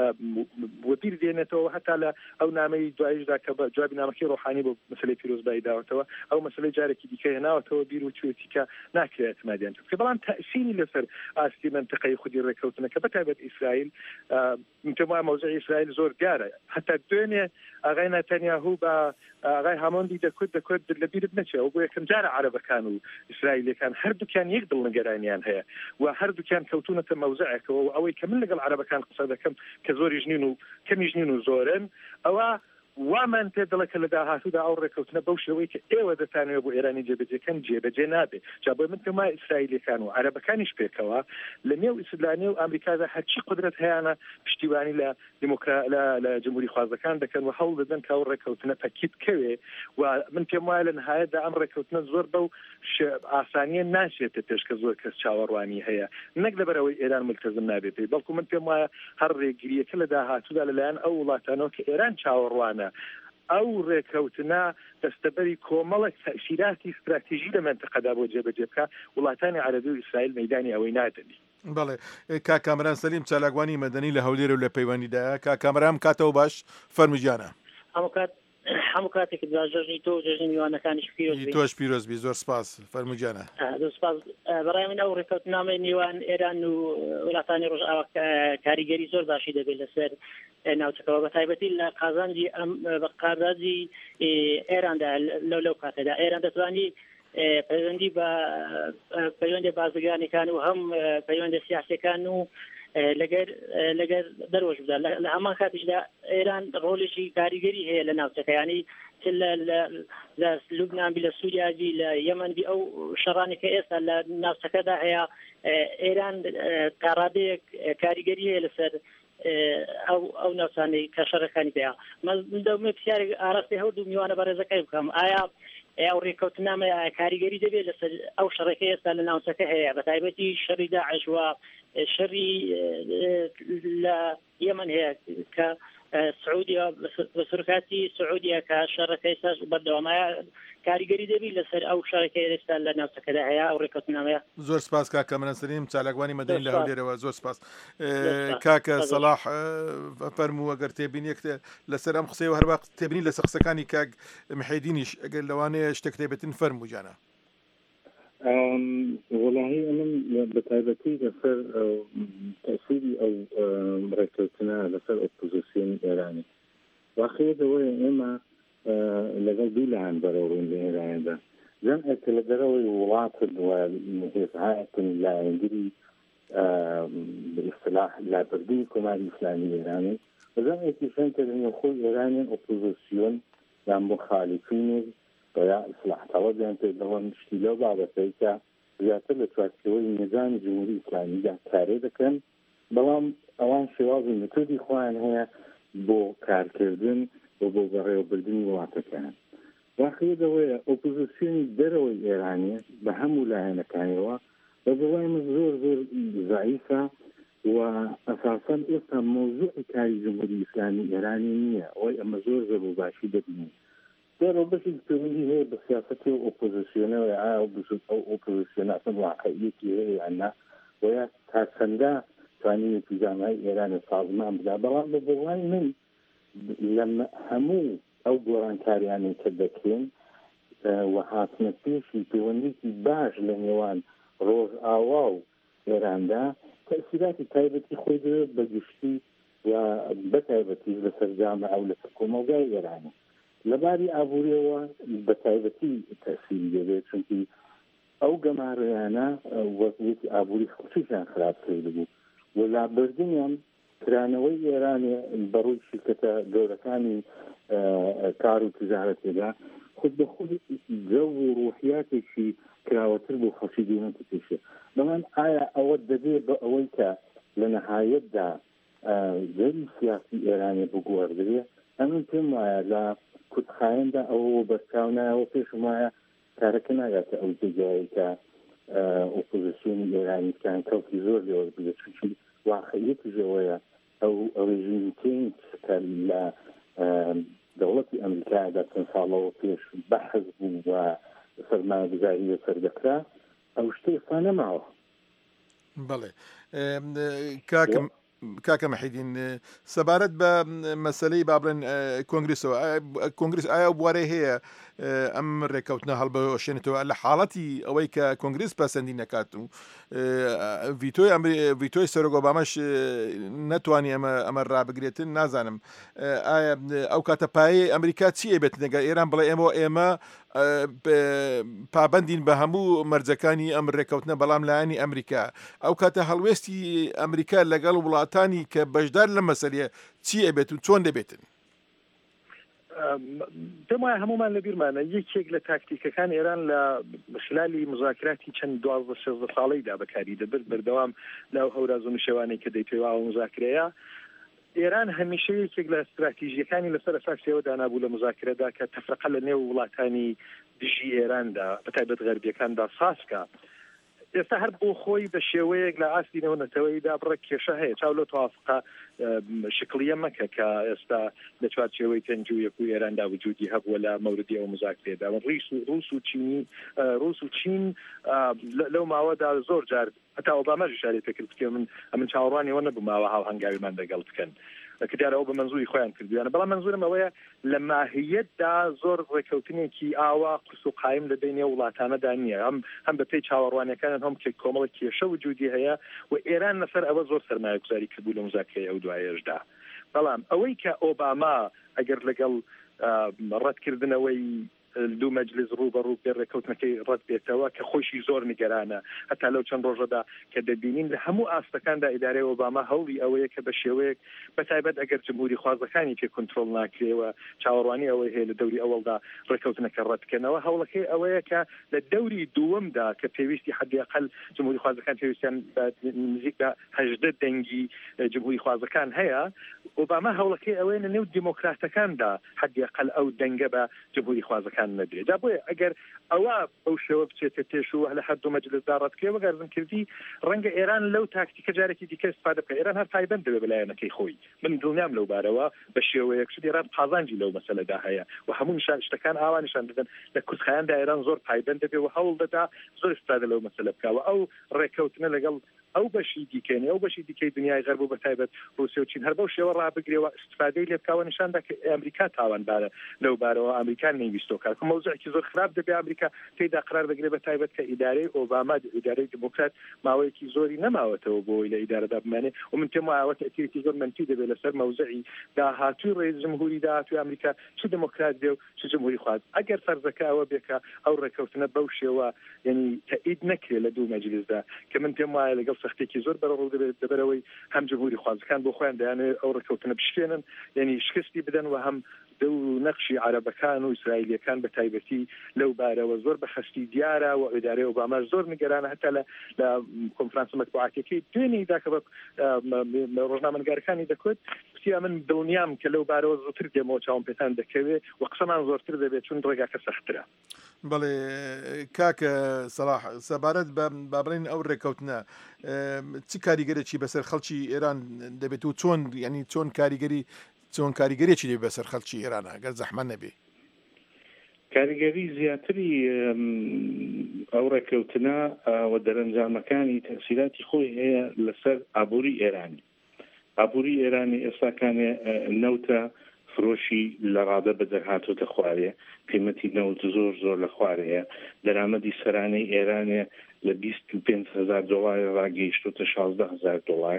وەبیر دێنێتەوە هەتا لە ئەو نامەی دواییشدا کە جوابی نامەکەی ڕۆحانی بۆ مەسەلەی پیرۆزبایی داوەتەوە ئەو مەسەلەی جارێکی دیکە هێناوەتەوە بیر و توێتی کە ناکرێت اعتمادیان کە بەڵام تەئسیری لەسەر ئاستی منتەقەی خودی ڕێکەوتنەکە بەتایبەت ئیسرائیل من وایە مەوزعی ئیسرائیل زۆر دیارە هەتا دوێنێ ئاغای نەتەنیاهو بە ئاغای هامۆندی دەکرد لە بیرت نەچێت بۆ یەکەم جارە عەرەبەکان و ئیسرائیلەکان هەردووکیان یەک دڵنگەرانیان هەیە و هەردووکیان کەوتونەتە مەوزعێکەوە و ئەوەی کە من لەگەڵ عەرەبەکان قسە دەکەم کە زۆریش نین و کەمیش نین و زۆرن ئەوە وامان پێ دڵەکە لە داهاتوودا ئەو ڕێکەوتنە بەو شێوەی کە ئێوە دەتانەوێت بۆ ئێرانی جێبەجێکەن جێبەجێ نابێت جا بۆ من پێم وایە ئیسرائیلەکان و عەرەبەکانیش پێکەوە لە نێو ئیسرائیل و ئەمریکادا هەرچی قودرەت هەیەە پشتیوانی لە جمهوری خوازەکان دەکەن و هەوڵ دەدەن کە ئەو ڕێکەوتنە پەکی بکەوێ و من پێم وایە لە نهایەتدا ئەم ڕێکەوتنە زۆر بەو ئاسانیە ناشێتە پێش کە زۆر کەس چاوەڕوانی هەیە نەک لەبەرەوەی ئێران ملتەزم نابێت بەڵکو من پێم وایە هەر ڕێگریەکە لە داهاتوودا لەلایەن ئەو وڵاتانەوە کە ئێران چاوەڕوانە ئەو ڕێکەوتنە دەستەبەری کۆمەڵێک تەئسیراتی استراتیژی لە منتەقەدا بۆ جێبەجێ بکات وڵاتانی عەرەبی و ئیسرائیل مەیدانی ئەوەی نادەنی. بەڵێ کاکامران سەلیم چالاکوانی مەدەنی لە هەولێر و لە پەیوەندیدایە کاکامرام کاتەوە باش فەرموویانە. ئەمە کات هەموو کاتێک ژەژنی تۆ ژەژنی میوانەکانیش پیرۆز تۆش پیرۆزبی زۆر سپاس فەرمووجانە سپاس بەڕای من ئەو ڕێکەوتنامەی نێوان ئێران و وڵاتانی ڕۆژئاوا کاریگەری زۆر باشی دەبێت لەسەر ناوچەکەەوە بە تایبەتی لە قازانجی بە قاردادی ئێراندا لەو کاتەدا ئێران دەتوانی پەیوەندی بە پەیوەندی بازرگانیەکان و هەم پەیوەندی سیاسەکان و لەگەر دەرۆژ بدە لە هەمان کاتیشدا ئێران ڕۆڵێکی کاریگەری هەیە لە ناوچەکەیانی لە لوبنان لە سووریابی لە یەمەنبی ئەو شەڕانی کە ئێستا لە ناوچەکەدا هەیە ئێران تاڕادەیەک کاریگەری هەیە لەسەر ئەو ناوچانەی کە شەڕەکانی پێەیە من دەومێ پرسیارێک ئاراستی هەوردوو میوانە بەڕێزەکەی بکەم ئایا ئەو ڕێکەوتنامە کاریگەری دەبێت لەسەر ئەو شەڕەکە ئێستا لە ناوچەکە هەیە بە تایبەتی شەڕی داعش و شەڕی لە یەمەن هەیە کە سعودیا بە سورکاتی سعودیا کە شەڕەکەی ساش بەردەوامایە کاریگەری دەبێت لەسەر ئەو شەڕەکەی ئێستا لە ناوچەکەدا هەیە ئەو ڕێکەوتنامەیە زۆر سپاس کاکە منەسەریم چالاکوانی مەدەنی لە هەولێرەوە زۆر سپاس کاکە سەلاح فەرموو ئەگەر تێبینی لەسەر ئەم قسەی و هەروە تێبینی لەسەر قسەکانی کاک محیدینیش ئەگەر لەوانەیە شتێک تێبێتن فەرموو جانە وڵاهی ئەمن بە تایبەتی لەسەر تەسیری ئەو ڕێککەوتنە لەسەر ئۆپۆزیسیۆن ئێرانی واقعیەوەیە ئێمە لەگەڵ دوو لایەن بەرەوڕین لە ئێراندا جەمعێک لە دەرەوەی وڵاتن و هێزهایەتن لایەنگیری بەئیصطلاح لابردووی کۆماری ئیسلامی ئێرانی و جەمعێکی شەن کە لە خۆی ئێرانیان ئۆپۆزیسیۆن یا مخالفینێک یا ئیسلاح تەوەجیان پێدەوەن شتی لەو بابەتەی کە زیاتر لە چوارچێوەی نظامی جمهوری ئیسلامیدا کارێ دەکەن بەڵام ئەوان شێوازی متۆدی خۆیان هەیە بۆ کارکردن و بۆ بەڕێوەبردننی وڵاتەکان واقعیەوەیە ئۆپۆزیسیۆنی دەرەوەی ئێرانی بە هەموو لایەنەکانیەوە بە بڕای من زۆر زۆر ضعیفە و ئەساساً ئێستا مۆزوعی کاری جمهوری ئیسلامی ئێرانی نییە ئەوەی ئەمە زۆر زۆر باشی دەبینین دەرەوە بەشی پەیوەندی هەیە بە سیاسەتی و ئۆپۆزیسیۆنەوە ئایا ئەو ئۆپۆزیسیۆنە ئەسڵ واقعیەتی هەیە یاننا وەیە تا چەندە توانیوێتی جامعەی ئێران سازمان بدا بەڵام بە بڕای من لە هەموو ئەو گۆڕانکاریانی کە دەکرێن و هاتنە پێشی پەیوەندیکی باش لە نێوان ڕۆژئاوا و ئێراندا تەسیراتی تایبەتی خۆی دەوێت بە گشتی و بە تایبەتی لەسەر جامعە و لەسەر کۆمەلگای ئێرانی لەباری ئابوووریەوە بە تایبەتی تەسیری دەبێت چونکی ئەو گەمارەیانە وەزیەتی ئابووری خصوصیان خراپ کرده بوو و لابردنیان کرانەوەی ئێرانی بەڕووی شرکەتە گەورەکانی کار و تجارەتێدا خود بە خود جەو و ڕوحیاتێکی کراوەتر بۆ خەڵکی دیمەتی پێشێ بەڵام ئایا ئەوە دەبێت بە ئەوەی کە لە نەهایەتدا جەری سیاسی ئێرانی بگوەردرێ ئەمن پێم وایە لە کوتخایەندا ئەوە بەرچاو نایەوە پێشم وایە کارەکە ناگاتە ئەو جێگایە کە ئۆپۆزیسیۆنی ئێرانیەکان کەوتی زۆر لێوە بێت چونکی واقعیەتیش ئەوەیە ئەو ڕێژیمی چێنج کە لە دەوڵەتی ئەمریکادا چەند ساڵەوە پێش بەحث بوو و سەرمایه‌گوزاریە سەردەکرا ئەو شتە ئێستا نەماوە. بەڵێ کاکە مەحیدین سەبارەت بە مەسەلەی بابڵێن کۆنگرسەوە کۆنگرس ئایا بوارەی هەیە ئەم ڕێکەوتنە هەڵبەشێنێتەوە لە حاڵەتی ئەوەی کە کۆنگرس پەسەندی نەکات و ڤیتۆی سەرۆک ئۆبامەش نەتوانی ئەمە ڕابگرێتن نازانم ئایا ئەو کاتە پایەی ئەمریکا چیە بێت نەگە ئێران بڵێ ئێمە پابندین بە هەموو مەرجەکانی ئەم ڕێکەوتنە بەڵام لایەنی ئەمریکا ئەو کاتە هەڵوێستی ئەمریکا لەگەڵ وڵاتانی کە بەشدار لە مەسەلەیە چی ئەبێت و چۆن دەبێتن؟ پێم وایە هەمومان لە بیرمانە یەکێک لە تاکتیکەکان ئێران لە خلالی مزاکراتی چەند 12 ساڵەیدا بەکاری دەبرد بەردەوام لەو هەوراز و شێوانەی کە دەیتەوە مزاکرەیە ئێران هەمیشە یەکێک لە استراتیژیەکانی لەسەر ئەساسیەوە دانابوو لە مزاکرەدا کە تەفرقە لە نێو وڵاتانی دژی ئێراندا بەتایبەت غەربیەکاندا ساسکە ئێستا هەر بۆ خۆی بە شێوەیەک لە ئاستی نەوەنەتەوەیدا بڕە کێشە هەیە چاو لە توافقە شکلیە مەکە کە ئێستا لە چوارچێوەی تەنجویەک و ئێراندا وجودی هەبووە لە مەوردی ئەو مزاکرێدا ڕووس و چین لەو ماوەدا زۆر جار هەتا ئۆبامەش ئیشارەی پێکرد کە من چاوەڕوانیەوە نەبووماوە هاوهەنگاویمان لەگەڵ بکەن کە دیارە ئەو بە منزوری خۆیان کردویانە بەڵام منزورم ئەوەیە لە ماهیەتدا زۆر ڕێکەوتنێکی ئاوا قرس و قایم لە بینێ وڵاتانەدا نییە هەم بە پێی چاوەڕوانەکان هەم کۆمەڵە کێشە وجودی هەیە و ئێران لەسەر ئەوە زۆر سەرمایه‌گوزاری کردبوو لە مزاکرەی ئەو دوایەشدا بەڵام ئەوەی کە ئۆباما ئەگەر لەگەڵ ڕەتکردنەوەی دوو مەجلس ڕوبەڕوو پێ ڕێکەوتنەکەی ڕەت بێتەوە کە خۆشی زۆر نیگەرانە هەتا لەو چەند ڕۆژەدا کە دەبینین لە هەموو ئاستەکاندا ئیدارەی ئۆباما هەوڵی ئەوەیە کە بە شێوەیەک بەتایبەت ئەگەر جمهوری خوازەکانی پێ کنترۆل ناکرێەوە چاوەڕوانی ئەوەی هەیە لە دەوری ئەوڵدا ڕێکەوتنەکە ڕەتکەنەوە هەوڵەکەی ئەوەیە کە لە دەوری دووەمدا کە پێویستی حداقل جمهوری خوازەکان پێویستیان نزیک بە 18 دەنگی جمهوری خوازەکان هەیە ئۆباما هەوڵەکەی ئەوەیە لە نێو دیموکراتەکاندا حداقل ئەو دەنگە بە جمهوری خوازەکان نەدرێت دا بۆیە ئەگەر ئەوە ئەو شێوە بچێتە پێش و لە هەردوو مەجلسدا ڕەتکرێ وەگەرزم کردی ڕەنگە ئێران لەو تاکتیکە جارێکی دیکە استفادە بکە ئێران هەر پایبەند دەبێت بەلایەنەکەی خۆی من دڵنیام لەو بارەوە بە شێوەیەک شت ئێران قازانجی لەو مەسەلەدا هەیە و هەموو شتەکان ئاوا نیشان دەدەن لە کورسخایاندا ئێران زۆر پایبەند دەبێت و هەوڵ دەدا زۆر استفادە لەو مەسەلە بکەوە ئەو ڕێکەوتنە لەگەڵ ئەو بەشی دیکەنی ئەو بەشی دیکەی دنیای غەرب و بەتایبەت رووسیا و چین هەر بەو شێوە ڕابگرێەوە استفادەی لێ بکەوە نیشاندا کە ئەمریکا تاوانبارە لەو بارەوە ئەمریکا نەیویستۆ کار مەوزوعێکی زۆر خراپ دەبێت ئەمریکا تێیدا قرار بگرێت بەتایبەت کە ئیدارەی ئۆباما ئیدارەی دیموکرات ماوەیەکی زۆری نەماوەتەوە بۆی لە ئیدارەدا بمانێ و من پێم وایە تەئثیرێکی زۆر منفی دەبێت لەسەر مەوزوعی داهاتووی ڕێز جمهوری داهاتووی ئەمریکا چ دموکرات بێ و چ جمهوری خواز ئەگەر فەرزەکە ئەوە بێکە ئەو ڕێکەوتنە بەو شێوە یعنی تەئید نەکرێت لە دوو مەجلیسدا کە من پێم وایە لەگەڵ سەختێکی زۆر بەرەڕوو دەبێت دەبەرەوەی هەم جمهوری خوازەکان بۆ خۆیان دەیانێت ئەو ڕێکەوتنە بشکێنن یعنی شکستی بدەن و هەم دو نەخشی عەرەبەکان و ئیسرائیلیەکان بە تایبەتی لەو بارەوە زۆر بەخەستی دیارە و ئیدارەی ئۆباما زۆر نیگەرانە هەتا لە کۆنفرانسە مەطبوعاتیەکەی دوێنێ دا کە بە ڕۆژنامەنگارەکانی دەکوت پرسییا من دڵنیام کە لەو بارەوە زووتر دێمەوە چاوم پێتان دەکەوێت و قسەمان زۆرتر دەبێت چون ڕێگاکە سەخترە. بەڵێ کاکە سەلاح سەبارەت بە بابڕین ئەو ڕێکەوتنە چ کاریگەرێکی بەسەر خەڵکی ئێران دەبێت و چۆن ینی چۆن کاریگەریەکی دەبێت بەسەر خەڵکی ئێرانە گەر زەحمە نەبێ کاریگەری زیاتری ئەو ڕێکەوتنە و دەرەنجامەکانی تەسیراتی خۆی هەیە لەسەر ئابووری ئێرانی ئابووری ئێرانی ئێستاکانێ نەوتە فرۆشی لە ڕادە بەدەرهاتوتە خوارێ قیمەتی نەوت زۆر زۆر لە خوارەیە دەرامەدی سەرانەی ئێرانێ لە 25,000 دۆلار ڕاگەیشتوتە 16,000 دۆلار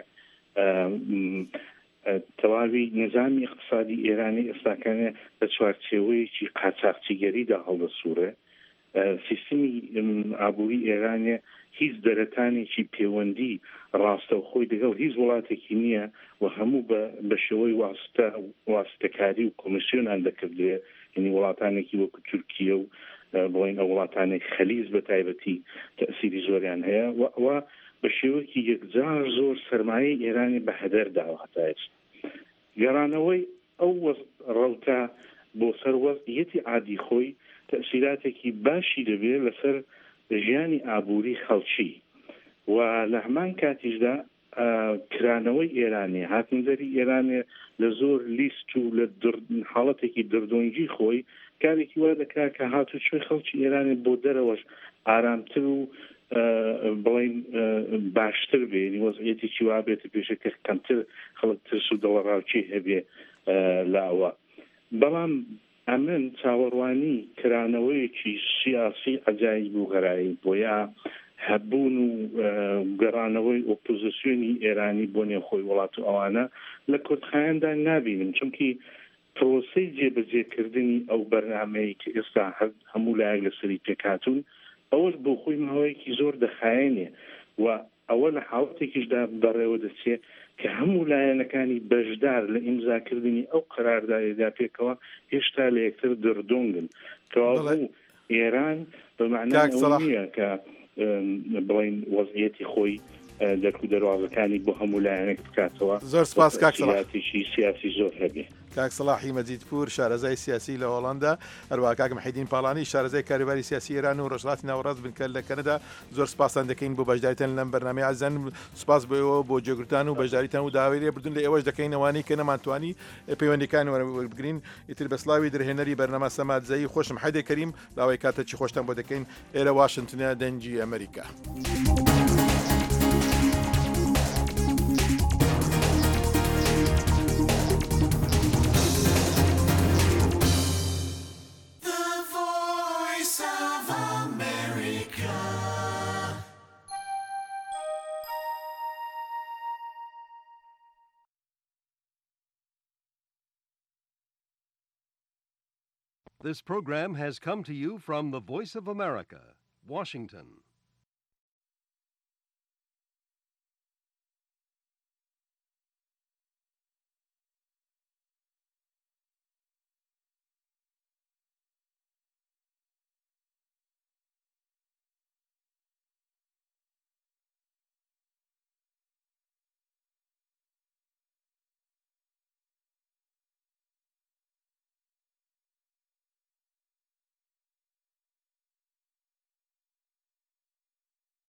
تەواوی نظامی اقتصادی ئێرانی ئێستاکانێ بە چوارچێوەیەکی قاچاقچیگەریدا هەڵدەسوورێ سیستمی ئابووری ئێرانێ هیچ دەرەتانێکی پەیوەندی ڕاستە و خۆی لەگەڵ هیچ وڵاتێکی نییە و هەموو بە شێوەی واستەکاری و کۆمیسیۆنان دەکردێ یعنی وڵاتانێکی وەکو تورکیە و بڵین ئەو وڵاتانێک خەلیز بە تایبەتی تەئسیری زۆریان هەیە و بە شێوەیەکی یەکجار زۆر سەرمایەی ئێرانی بە هەدەر داوە هەتا ئێستا گەڕانەوەی ئەو ڕەوتە بۆ سەر وەزعیەتی عادی خۆی تەئسیراتێکی باشی دەبێت لەسەر ژیانی ئابووری خەڵکی و لە هەمان کاتیشدا کرانەوەی ئێرانی هاتنزەری ئێرانێ لە زۆر لیست و لە حاڵەتێکی دردۆنگی خۆی کارێکی وا دەکات کە هاتوچۆی خەڵکی ئێرانی بۆ دەرەوەش ئارامتر و بڵین باشتر بێنی وەزعیەتێکی وا بێتە پێشەکە کەمتر خەڵک ترس و دەوەڕاوچی هەبێ لە ئەوە بەڵام ئەمن چاوەڕوانی کرانەوەیەکی سیاسی عەجایب و غەرایب بۆیە هەبوون و گەڕانەوەی ئۆپۆزیسیۆنی ئێرانی بۆ نێوخۆی وڵات و ئەوانە لە کۆتخایەندا نابینم چونکی پرۆسەی جێبەجێکردنی ئەو بەرنامەیە کە ئێستا هەموو لایەک لەسەری پێکاتون ئەوەش بۆ خۆی ماوەیەکی زۆر دەخایەنێ و ئەوە لە حاڵەتێکیشدا بەڕێوە دەچێت کە هەموو لایەنەکانی بەشدار لە ئیمزاکردنی ئەو قەراردادیدا پێکەوە هێشتا لە یەکتر دردۆنگن کەوابوو ئێران بەمعنای ئەوە نییە کە بڵین وەزعیەتی خۆی دەرکو دەواازەکانی بۆ هەموو لایەنێک بکاتەوە زۆر سپاس کاک سیاسی زۆر هەبێ کاک سەلاحی مەجیدپور شارەزای سیاسی لە هۆڵاندا هەروەها کاک محیدین پاڵانی شارەزای کاروباری سیاسی ئێران و ڕۆژهەڵاتی ناوەڕاست بنکە لە کەنەدا زۆر سپاسان دەکەین بۆ بەشداریتان لەم بەرنامەیە ئازان سپاس بۆەوە بۆ جێگرتان و بەشداریتان و داوای لێ بردون لە ئێوەش دەکەین ئەوانەی کە نەمانتوانی پەیوەندیەکان وەربگرین ئیتر بە سڵاوی درهێنەری بەرنامە سەماتزایی خۆشم حەیدێ کەریم لاوەی کاتێکی خۆشتان بۆ دەکەین ئێرە واشنگتنە دەنگی ئەمریکا. This program has come to you from the Voice of America, Washington.